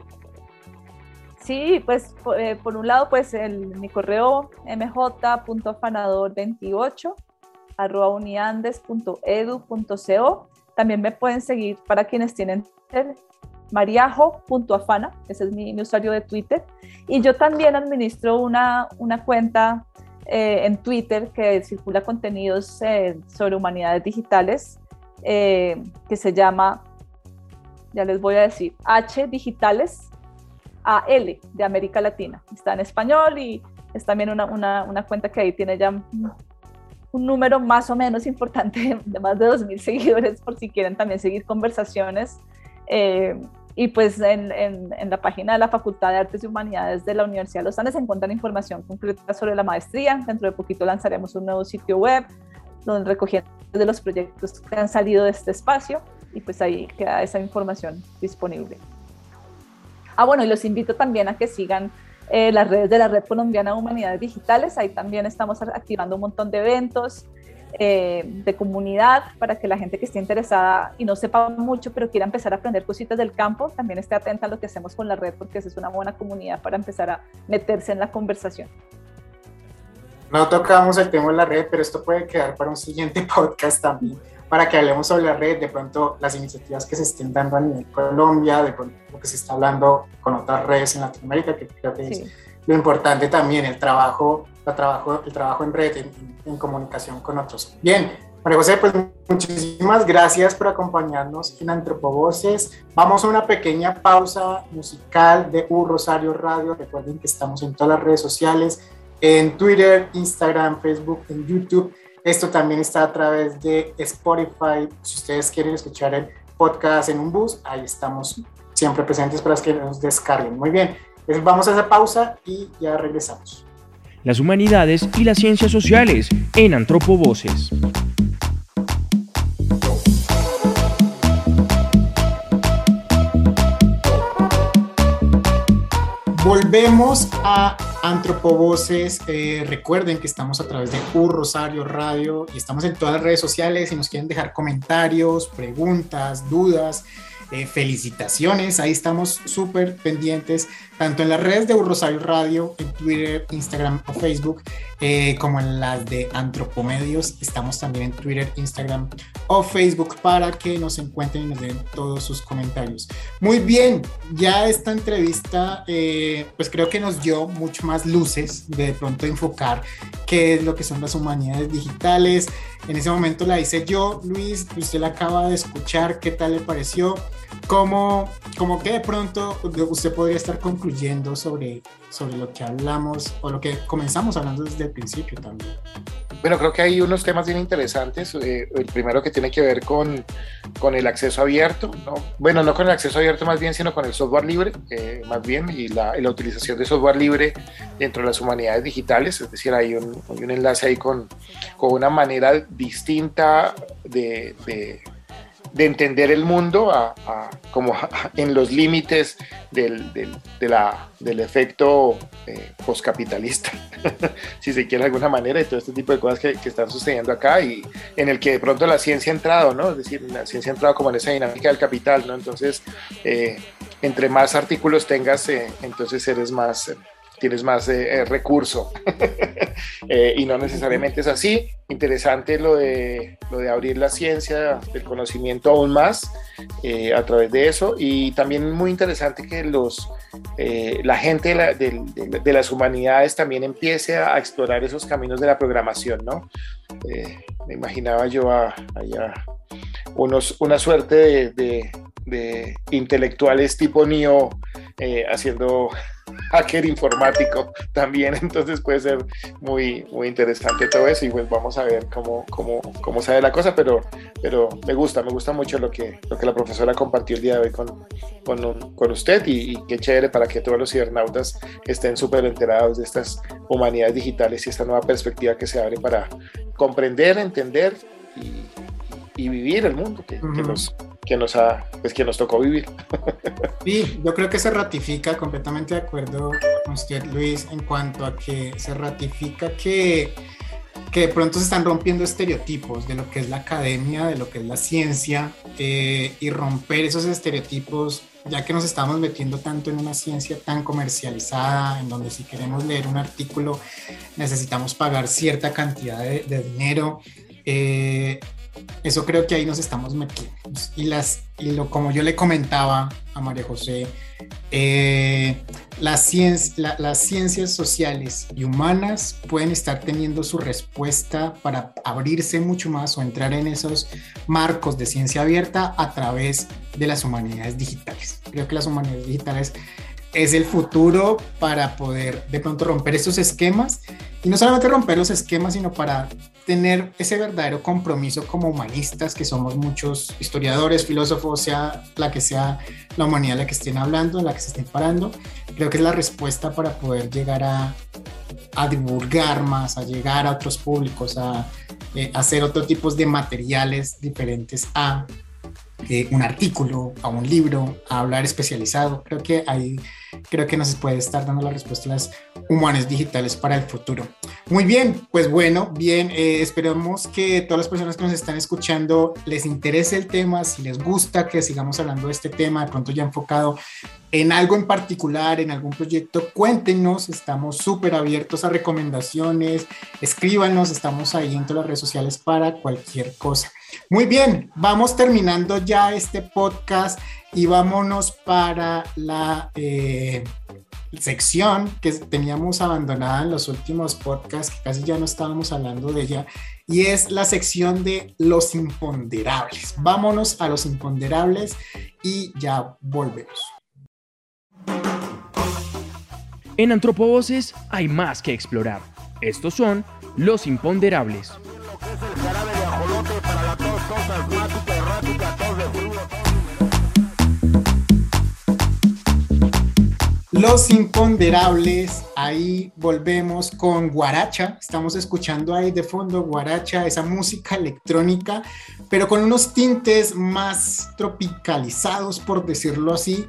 Speaker 5: Sí, pues por, eh, por un lado, pues el, mi correo m j punto afanador veintiocho arroba uniandes punto edu punto co. También me pueden seguir, para quienes tienen Twitter, mariajo punto afana, ese es mi, mi usuario de Twitter. Y yo también administro una, una cuenta eh, en Twitter que circula contenidos eh, sobre humanidades digitales, Eh, que se llama, ya les voy a decir, H Digitales A L de América Latina. Está en español y es también una, una, una cuenta que ahí tiene ya un número más o menos importante de más de dos mil seguidores, por si quieren también seguir conversaciones. Eh, y pues en, en, en la página de la Facultad de Artes y Humanidades de la Universidad de los Andes se encuentran información concreta sobre la maestría. Dentro de poquito lanzaremos un nuevo sitio web donde recogiendo de los proyectos que han salido de este espacio, y pues ahí queda esa información disponible. Ah, bueno, y los invito también a que sigan eh, las redes de la Red Colombiana de Humanidades Digitales. Ahí también estamos activando un montón de eventos eh, de comunidad para que la gente que esté interesada y no sepa mucho, pero quiera empezar a aprender cositas del campo, también esté atenta a lo que hacemos con la red, porque esa es una buena comunidad para empezar a meterse en la conversación.
Speaker 2: No tocamos el tema de la red, pero esto puede quedar para un siguiente podcast también, para que hablemos sobre la red, de pronto las iniciativas que se estén dando a nivel Colombia, de pronto lo que se está hablando con otras redes en Latinoamérica, que creo que sí. Es lo importante también, el trabajo, el trabajo, el trabajo en red, en, en comunicación con otros. Bien, María José, pues muchísimas gracias por acompañarnos en Antropovoces. Vamos a una pequeña pausa musical de U Rosario Radio. Recuerden que estamos en todas las redes sociales, en Twitter, Instagram, Facebook, en YouTube. Esto también está a través de Spotify. Si ustedes quieren escuchar el podcast en un bus, ahí estamos siempre presentes para que nos descarguen. Muy bien, entonces vamos a esa pausa y ya regresamos.
Speaker 4: Las humanidades y las ciencias sociales en Antropovoces.
Speaker 2: Volvemos a Antropovoces. Eh, recuerden que estamos a través de U Rosario Radio y estamos en todas las redes sociales. Si nos quieren dejar comentarios, preguntas, dudas, eh, felicitaciones, ahí estamos súper pendientes, tanto en las redes de U Rosario Radio, en Twitter, Instagram o Facebook, eh, como en las de Antropomedios. Estamos también en Twitter, Instagram o Facebook para que nos encuentren y nos den todos sus comentarios. Muy bien, ya esta entrevista eh, pues creo que nos dio mucho más luces de, de pronto enfocar qué es lo que son las humanidades digitales. En ese momento la hice yo, Luis, usted la acaba de escuchar, ¿qué tal le pareció? ¿Cómo, cómo que de pronto usted podría estar concluyendo sobre, sobre lo que hablamos o lo que comenzamos hablando desde el principio también?
Speaker 3: Bueno, creo que hay unos temas bien interesantes. Eh, el primero que tiene que ver con, con el acceso abierto, ¿no? Bueno, no con el acceso abierto más bien, sino con el software libre, eh, más bien, y la, y la utilización de software libre dentro de las humanidades digitales. Es decir, hay un, hay un enlace ahí con, con una manera distinta de... de de entender el mundo a, a, como a, en los límites del, del, de la, del efecto eh, postcapitalista, si se quiere de alguna manera, y todo este tipo de cosas que, que están sucediendo acá y en el que de pronto la ciencia ha entrado, ¿no? Es decir, la ciencia ha entrado como en esa dinámica del capital, ¿no? Entonces, eh, entre más artículos tengas, eh, entonces eres más... Eh, tienes más eh, recurso eh, y no necesariamente es así. Interesante lo de, lo de abrir la ciencia del conocimiento aún más eh, a través de eso, y también muy interesante que los, eh, la gente de, la, de, de, de las humanidades también empiece a explorar esos caminos de la programación, ¿no? Eh, me imaginaba yo a, a unos, una suerte de, de, de intelectuales tipo Neo eh, haciendo hacker informático también, entonces puede ser muy, muy interesante todo eso, y pues vamos a ver cómo, cómo, cómo sale la cosa, pero, pero me gusta, me gusta mucho lo que, lo que la profesora compartió el día de hoy con, con, con usted, y, y qué chévere para que todos los cibernautas estén súper enterados de estas humanidades digitales y esta nueva perspectiva que se abre para comprender, entender y, y vivir el mundo que, uh-huh. que nos que nos ha, pues que nos tocó vivir.
Speaker 2: Sí, yo creo que se ratifica, completamente de acuerdo con usted, Luis, en cuanto a que se ratifica que, que de pronto se están rompiendo estereotipos de lo que es la academia, de lo que es la ciencia, eh, y romper esos estereotipos, ya que nos estamos metiendo tanto en una ciencia tan comercializada, en donde si queremos leer un artículo necesitamos pagar cierta cantidad de, de dinero. Eh, Eso creo que ahí nos estamos metiendo. Y, las, y lo, como yo le comentaba a María José, eh, las, cien, la, las ciencias sociales y humanas pueden estar teniendo su respuesta para abrirse mucho más o entrar en esos marcos de ciencia abierta a través de las humanidades digitales. Creo que las humanidades digitales es el futuro para poder de pronto romper estos esquemas, y no solamente romper los esquemas, sino para tener ese verdadero compromiso como humanistas, que somos muchos historiadores, filósofos, sea la que sea la humanidad la que estén hablando, la que se estén parando. Creo que es la respuesta para poder llegar a, a divulgar más, a llegar a otros públicos, a, eh, a hacer otros tipos de materiales diferentes a eh, un artículo, a un libro, a hablar especializado. Creo que ahí creo que nos puede estar dando la respuesta a las humanidades digitales para el futuro. Muy bien, pues bueno, bien, eh, esperamos que todas las personas que nos están escuchando les interese el tema, si les gusta que sigamos hablando de este tema, de pronto ya enfocado en algo en particular, en algún proyecto, cuéntenos, estamos súper abiertos a recomendaciones, escríbanos, estamos ahí en todas las redes sociales para cualquier cosa. Muy bien, vamos terminando ya este podcast y vámonos para la eh, sección que teníamos abandonada en los últimos podcasts, que casi ya no estábamos hablando de ella, y es la sección de los imponderables. Vámonos a los imponderables y ya volvemos.
Speaker 4: En Antropovoces hay más que explorar. Estos son los imponderables.
Speaker 2: Los imponderables, ahí volvemos con guaracha, estamos escuchando ahí de fondo guaracha, esa música electrónica, pero con unos tintes más tropicalizados, por decirlo así.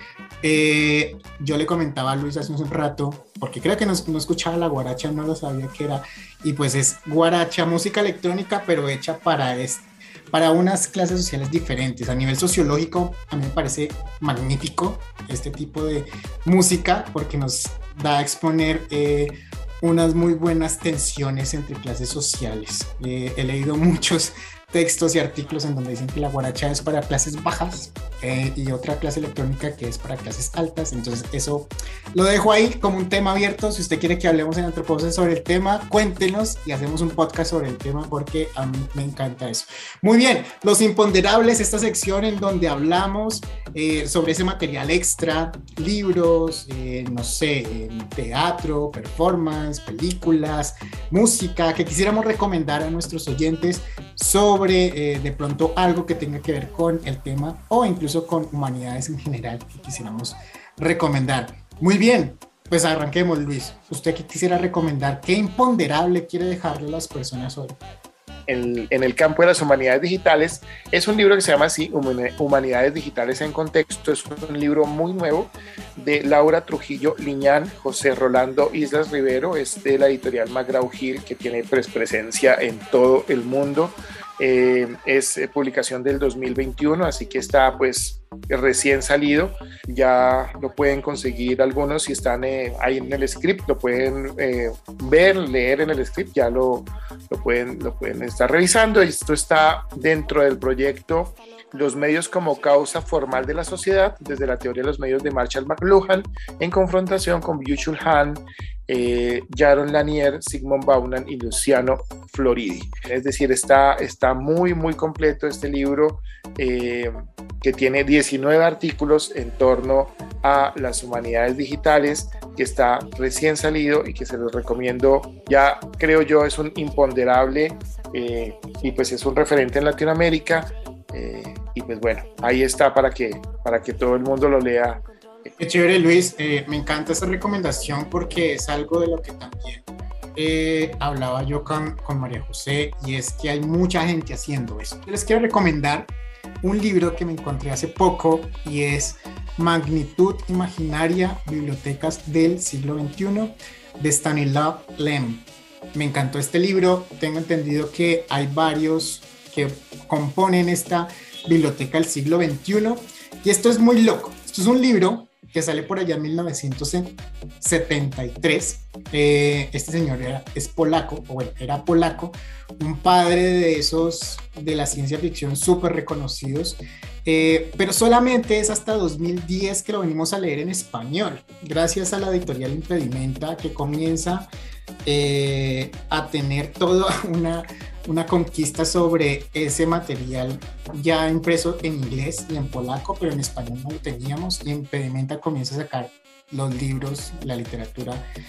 Speaker 2: Eh, yo le comentaba a Luis hace un rato, porque creo que no, no escuchaba la guaracha, no lo sabía qué era, y pues es guaracha, música electrónica, pero hecha para este. para unas clases sociales diferentes. A nivel sociológico, a mí me parece magnífico este tipo de música porque nos da a exponer eh, unas muy buenas tensiones entre clases sociales. Eh, he leído muchos textos y artículos en donde dicen que la guaracha es para clases bajas eh, y otra clase electrónica que es para clases altas. Entonces eso lo dejo ahí como un tema abierto. Si usted quiere que hablemos en Antropovoces sobre el tema, cuéntenos y hacemos un podcast sobre el tema porque a mí me encanta eso. Muy bien, los imponderables, esta sección en donde hablamos eh, sobre ese material extra, libros, eh, no sé, teatro, performance, películas, música, que quisiéramos recomendar a nuestros oyentes sobre Eh, de pronto algo que tenga que ver con el tema o incluso con humanidades en general que quisiéramos recomendar. Muy bien, pues arranquemos, Luis. ¿Usted qué quisiera recomendar? ¿Qué imponderable quiere dejarle a las personas hoy?
Speaker 3: En, en el campo de las humanidades digitales es un libro que se llama así, Humanidades Digitales en Contexto. Es un libro muy nuevo de Laura Trujillo Liñán, José Rolando Islas Rivero, es de la editorial McGraw-Hill, que tiene pues, presencia en todo el mundo. Eh, es eh, publicación del dos mil veintiuno, así que está pues recién salido. Ya lo pueden conseguir algunos si están eh, ahí en el script, lo pueden eh, ver, leer en el script, ya lo, lo, pueden, lo pueden estar revisando. Esto está dentro del proyecto Los medios como causa formal de la sociedad, desde la teoría de los medios de Marshall McLuhan, en confrontación con Byung-Chul Han, eh, Jaron Lanier, Sigmund Bauman y Luciano Floridi. Es decir, está, está muy, muy completo este libro, eh, que tiene diecinueve artículos en torno a las humanidades digitales, que está recién salido y que se los recomiendo. Ya creo yo es un imponderable eh, y pues es un referente en Latinoamérica. Eh, y pues bueno, ahí está para que, para que todo el mundo lo lea.
Speaker 2: Qué chévere, Luis, eh, me encanta esa recomendación porque es algo de lo que también eh, hablaba yo con, con María José, y es que hay mucha gente haciendo eso. Yo les quiero recomendar un libro que me encontré hace poco y es Magnitud Imaginaria, Bibliotecas del siglo veintiuno, de Stanislav Lem. Me encantó este libro, tengo entendido que hay varios que componen esta biblioteca del siglo veintiuno, y esto es muy loco. Esto es un libro que sale por allá en mil novecientos setenta y tres. Eh, este señor era, es polaco, o bueno, era polaco, un padre de esos de la ciencia ficción súper reconocidos, eh, pero solamente es hasta dos mil diez que lo venimos a leer en español, gracias a la editorial Impedimenta, que comienza eh, a tener toda una una conquista sobre ese material ya impreso en inglés y en polaco, pero en español no lo teníamos, y Impedimenta comienza a sacar los libros, la literatura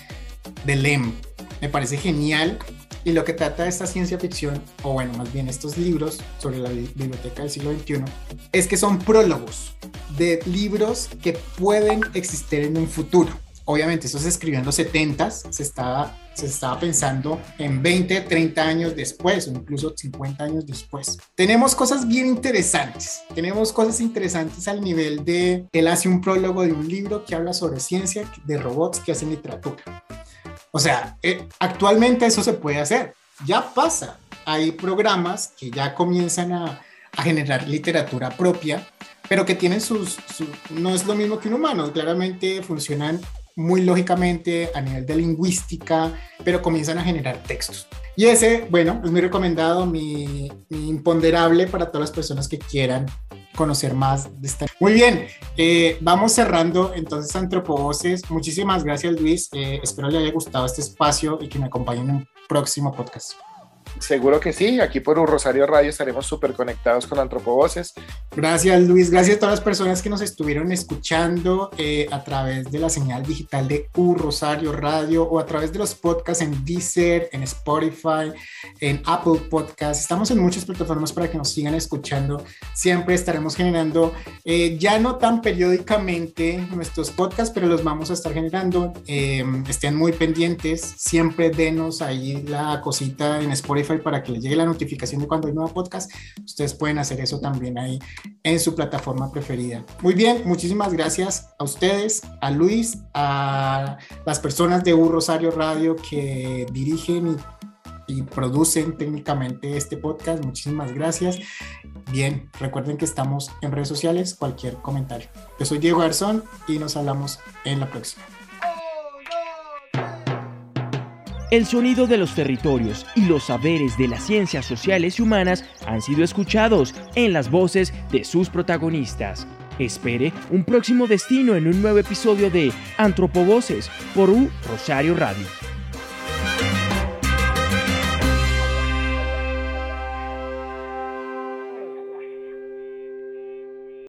Speaker 2: de Lem. Me parece genial, y lo que trata de esta ciencia ficción, o bueno, más bien estos libros sobre la biblioteca del siglo veintiuno, es que son prólogos de libros que pueden existir en un futuro. obviamente eso se escribió en los setentas, se estaba, se estaba pensando en veinte, treinta años después o incluso cincuenta años después. Tenemos cosas bien interesantes, tenemos cosas interesantes al nivel de, él hace un prólogo de un libro que habla sobre ciencia, de robots que hacen literatura. O sea, eh, actualmente eso se puede hacer, ya pasa. Hay programas que ya comienzan a, a generar literatura propia, pero que tienen sus, sus, no es lo mismo que un humano, claramente funcionan muy lógicamente a nivel de lingüística, pero comienzan a generar textos. Y ese, bueno, es muy recomendado, mi, mi imponderable para todas las personas que quieran conocer más de esta. Muy bien, eh, vamos cerrando entonces Antropovoces. Muchísimas gracias, Luis. Eh, espero le haya gustado este espacio y que me acompañen en un próximo podcast.
Speaker 3: Seguro que sí, aquí por Un Rosario Radio estaremos súper conectados con Antropovoces.
Speaker 2: Gracias, Luis, gracias a todas las personas que nos estuvieron escuchando eh, a través de la señal digital de Un Rosario Radio o a través de los podcasts en Deezer, en Spotify, en Apple Podcasts. Estamos en muchas plataformas para que nos sigan escuchando. Siempre estaremos generando, eh, ya no tan periódicamente nuestros podcasts, pero los vamos a estar generando. Eh, estén muy pendientes, siempre denos ahí la cosita en Spotify para que les llegue la notificación de cuando hay nuevo podcast. Ustedes pueden hacer eso también ahí en su plataforma preferida. Muy bien, muchísimas gracias a ustedes, a Luis, a las personas de Un Rosario Radio que dirigen y, y producen técnicamente este podcast. Muchísimas gracias. Bien, recuerden que estamos en redes sociales, cualquier comentario. Yo soy Diego Garzón y nos hablamos en la próxima.
Speaker 4: El sonido de los territorios y los saberes de las ciencias sociales y humanas han sido escuchados en las voces de sus protagonistas. Espere un próximo destino en un nuevo episodio de Antropovoces por Un Rosario Radio.